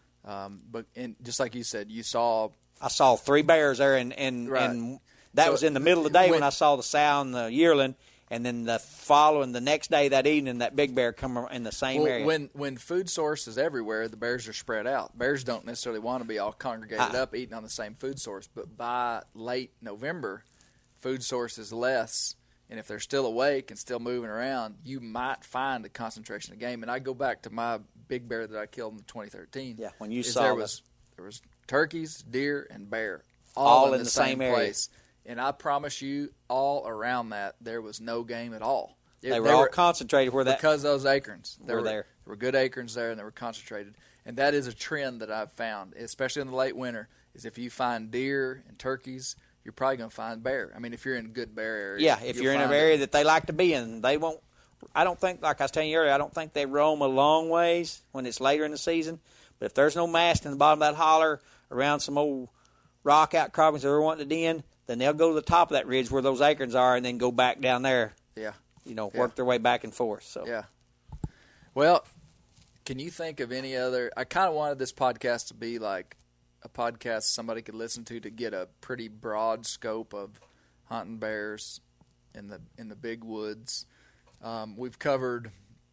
But just like you said, I saw 3 bears there, and that was in the middle of the day when I saw the sow and the yearling, and then the next day, that evening, that big bear come in the same area. When food source is everywhere, the bears are spread out. Bears don't necessarily want to be all congregated up eating on the same food source, but by late November, food source is less, and if they're still awake and still moving around, you might find a concentration of game. And I go back to my big bear that I killed in 2013. Yeah, when you saw there was turkeys, deer, and bear all in the same place. And I promise you, all around that, there was no game at all. They were all concentrated because those acorns were there. There were good acorns there, and they were concentrated. And that is a trend that I've found, especially in the late winter, is if you find deer and turkeys, you're probably going to find bear. I mean, if you're in good bear areas. Yeah, if you're in an area that they like to be in, they won't. I don't think, like I was telling you earlier, I don't think they roam a long ways when it's later in the season. But if there's no mast in the bottom of that holler around some old rock outcroppings that they're wanting to den, then they'll go to the top of that ridge where those acorns are and then go back down there. Yeah. Work their way back and forth. So. Yeah. Well, can you think of any other – I kind of wanted this podcast to be like a podcast somebody could listen to get a pretty broad scope of hunting bears in the big woods. We've covered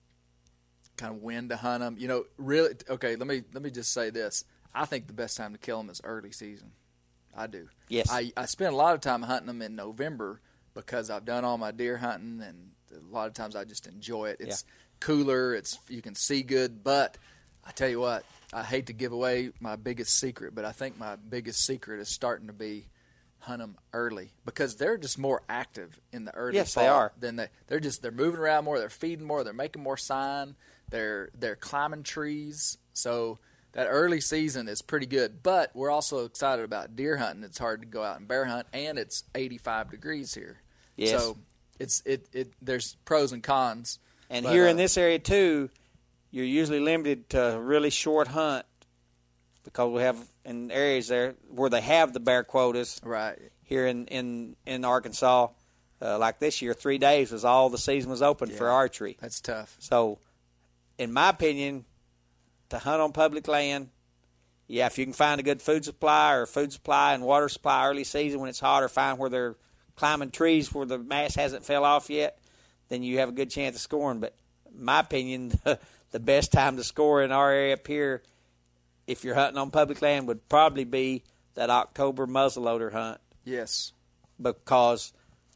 kind of when to hunt them. Really – okay, let me just say this. I think the best time to kill them is early season. I do. Yes. I spend a lot of time hunting them in November because I've done all my deer hunting, and a lot of times I just enjoy it. It's cooler. You can see good. But I tell you what, I hate to give away my biggest secret, but I think my biggest secret is starting to be hunt them early because they're just more active in the early fall. Yes, they are. They're moving around more. They're feeding more. They're making more sign. They're climbing trees. So that early season is pretty good, but we're also excited about deer hunting. It's hard to go out and bear hunt, and it's 85 degrees here. Yes. So there's pros and cons. And But, here in this area, too, you're usually limited to a really short hunt because we have in areas there where they have the bear quotas. Right. Here in Arkansas, like this year, 3 days was all the season was open for archery. That's tough. So, in my opinion, to hunt on public land, yeah, if you can find a good food supply and water supply early season when it's hot, or find where they're climbing trees where the mass hasn't fell off yet, then you have a good chance of scoring. But in my opinion, the best time to score in our area up here, if you're hunting on public land, would probably be that October muzzleloader hunt. Yes. Because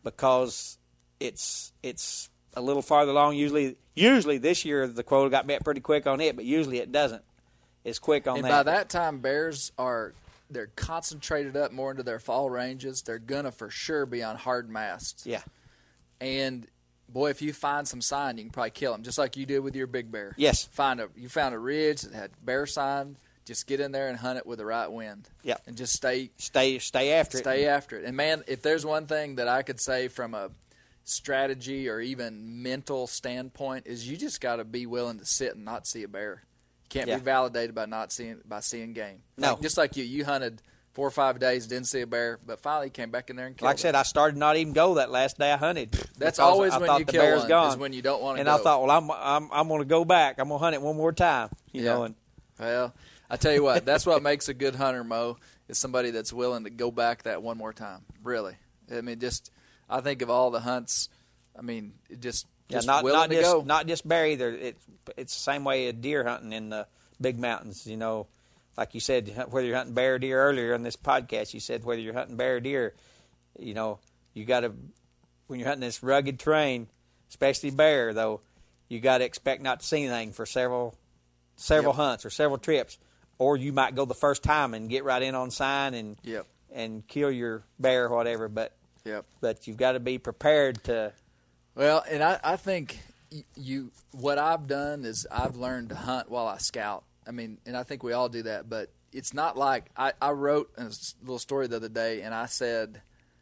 it's a little farther along. Usually this year the quota got met pretty quick on it, but usually it doesn't. It's quick on and that. by that time, bears they're concentrated up more into their fall ranges. They're gonna for sure be on hard masts. Yeah. And boy, if you find some sign, you can probably kill them, just like you did with your big bear. Yes. You found a ridge that had bear sign. Just get in there and hunt it with the right wind. Yep. And just stay after it. Stay after it. And man, if there's one thing that I could say from a strategy or even mental standpoint, is you just got to be willing to sit and not see a bear. You can't be validated by seeing game. No. Just like you hunted 4 or 5 days, didn't see a bear, but finally came back in there and killed Like I said, I started not even go that last day I hunted. That's always I when thought you the kill bear's one, gone. is when you don't want to and go. I thought, well, I'm going to go back. I'm going to hunt it one more time. You know. And well, I tell you what, that's what makes a good hunter, Mo, is somebody that's willing to go back that one more time. Really. I mean, I think of all the hunts, I mean, just willing to go. Not just bear either. It's the same way as deer hunting in the big mountains. You know, like you said, whether you're hunting bear or deer earlier on this podcast, you said whether you're hunting bear or deer, you know, you got to, when you're hunting this rugged terrain, especially bear, though, you got to expect not to see anything for several hunts or several trips. Or you might go the first time and get right in on sign and kill your bear or whatever. But you've got to be prepared to. Well, and I think what I've done is I've learned to hunt while I scout. I mean, and I think we all do that. But it's not like I wrote a little story the other day, and I said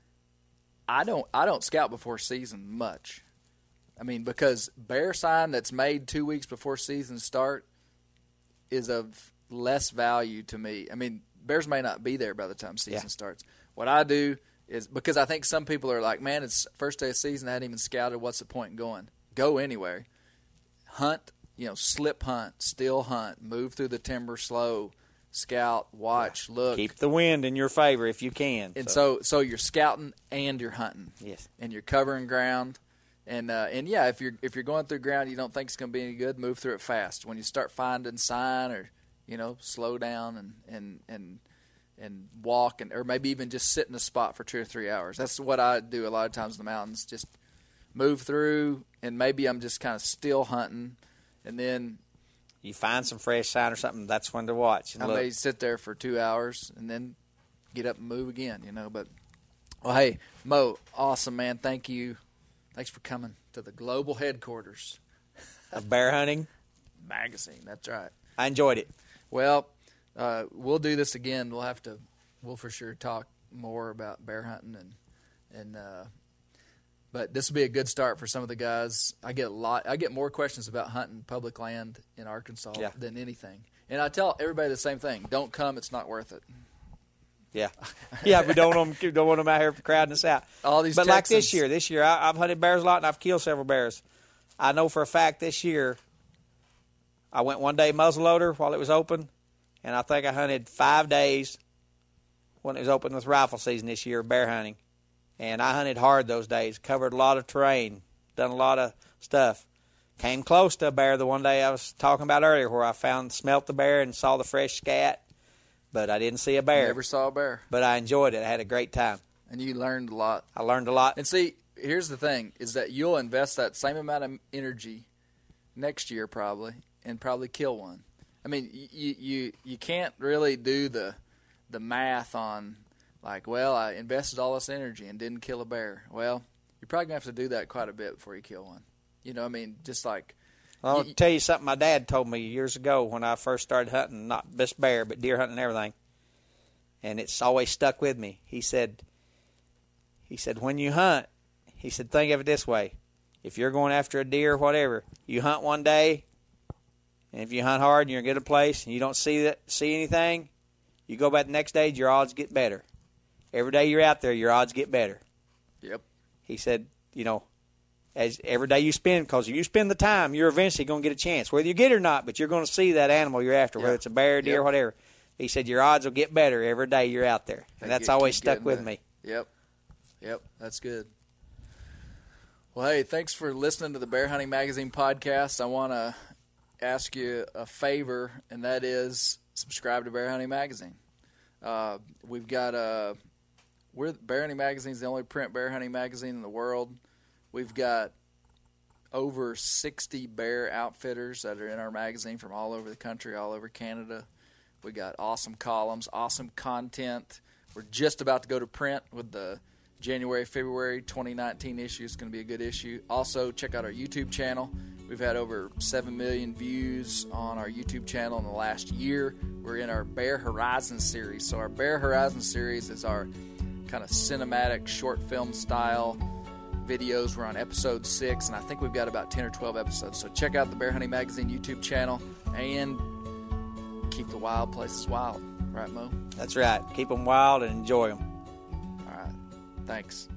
I don't scout before season much. I mean, because bear sign that's made 2 weeks before season start is of less value to me. I mean, bears may not be there by the time season starts. What I do is, because I think some people are like, man, it's first day of season, I hadn't even scouted, what's the point in going? Go anyway. Hunt, slip hunt, still hunt, move through the timber slow, scout, watch, look. Keep the wind in your favor if you can. And so you're scouting and you're hunting. Yes. And you're covering ground. And if you're going through ground you don't think it's going to be any good, move through it fast. When you start finding sign, or slow down and walk, or maybe even just sit in a spot for 2 or 3 hours. That's what I do a lot of times in the mountains. Just move through, and maybe I'm just kind of still hunting, and then you find some fresh sign or something. That's when to watch. And I may sit there for 2 hours and then get up and move again. But well, hey, Mo, awesome, man. Thank you. Thanks for coming to the global headquarters of Bear Hunting Magazine. That's right. I enjoyed it. Well, we'll do this again. We'll for sure talk more about bear hunting but this will be a good start for some of the guys. I get more questions about hunting public land in Arkansas than anything. And I tell everybody the same thing. Don't come, it's not worth it. Yeah. Yeah, we don't want them out here crowding us out. All these But Texans. like this year I've hunted bears a lot and I've killed several bears. I know for a fact this year I went one day muzzleloader while it was open, and I think I hunted 5 days when it was open with rifle season this year, bear hunting. And I hunted hard those days, covered a lot of terrain, done a lot of stuff. Came close to a bear the one day I was talking about earlier, where I smelt the bear and saw the fresh scat, but I didn't see a bear. Never saw a bear. But I enjoyed it. I had a great time. And you learned a lot. I learned a lot. And see, here's the thing, is that you'll invest that same amount of energy next year probably, and probably kill one. I mean, you can't really do the math on, like, well, I invested all this energy and didn't kill a bear. Well, you're probably going to have to do that quite a bit before you kill one. I mean, just like... I'll tell you something my dad told me years ago when I first started hunting, not just bear, but deer hunting and everything. And it's always stuck with me. He said, when you hunt, he said, think of it this way. if you're going after a deer or whatever, you hunt one day, and if you hunt hard and you're in a good place and you don't see anything, you go back the next day, your odds get better. Every day you're out there, your odds get better. Yep. He said, as every day you spend, because if you spend the time, you're eventually going to get a chance, whether you get it or not, but you're going to see that animal you're after, whether it's a bear, deer, whatever. He said your odds will get better every day you're out there. And that's always stuck with me. Yep. That's good. Well, hey, thanks for listening to the Bear Hunting Magazine podcast. I want to ask you a favor, and that is subscribe to Bear Hunting Magazine. We've got Bear Hunting Magazine is the only print bear hunting magazine in the world. We've got over 60 bear outfitters that are in our magazine from all over the country, all over Canada. We got awesome columns, awesome content. We're just about to go to print with the January, February 2019 issue. It's going to be a good issue. Also, check out our YouTube channel. We've had over 7 million views on our YouTube channel in the last year. We're in our Bear Horizon series. So our Bear Horizon series is our kind of cinematic short film style videos. We're on episode 6, and I think we've got about 10 or 12 episodes. So check out the Bear Hunting Magazine YouTube channel and keep the wild places wild. Right, Mo? That's right. Keep them wild and enjoy them. All right. Thanks.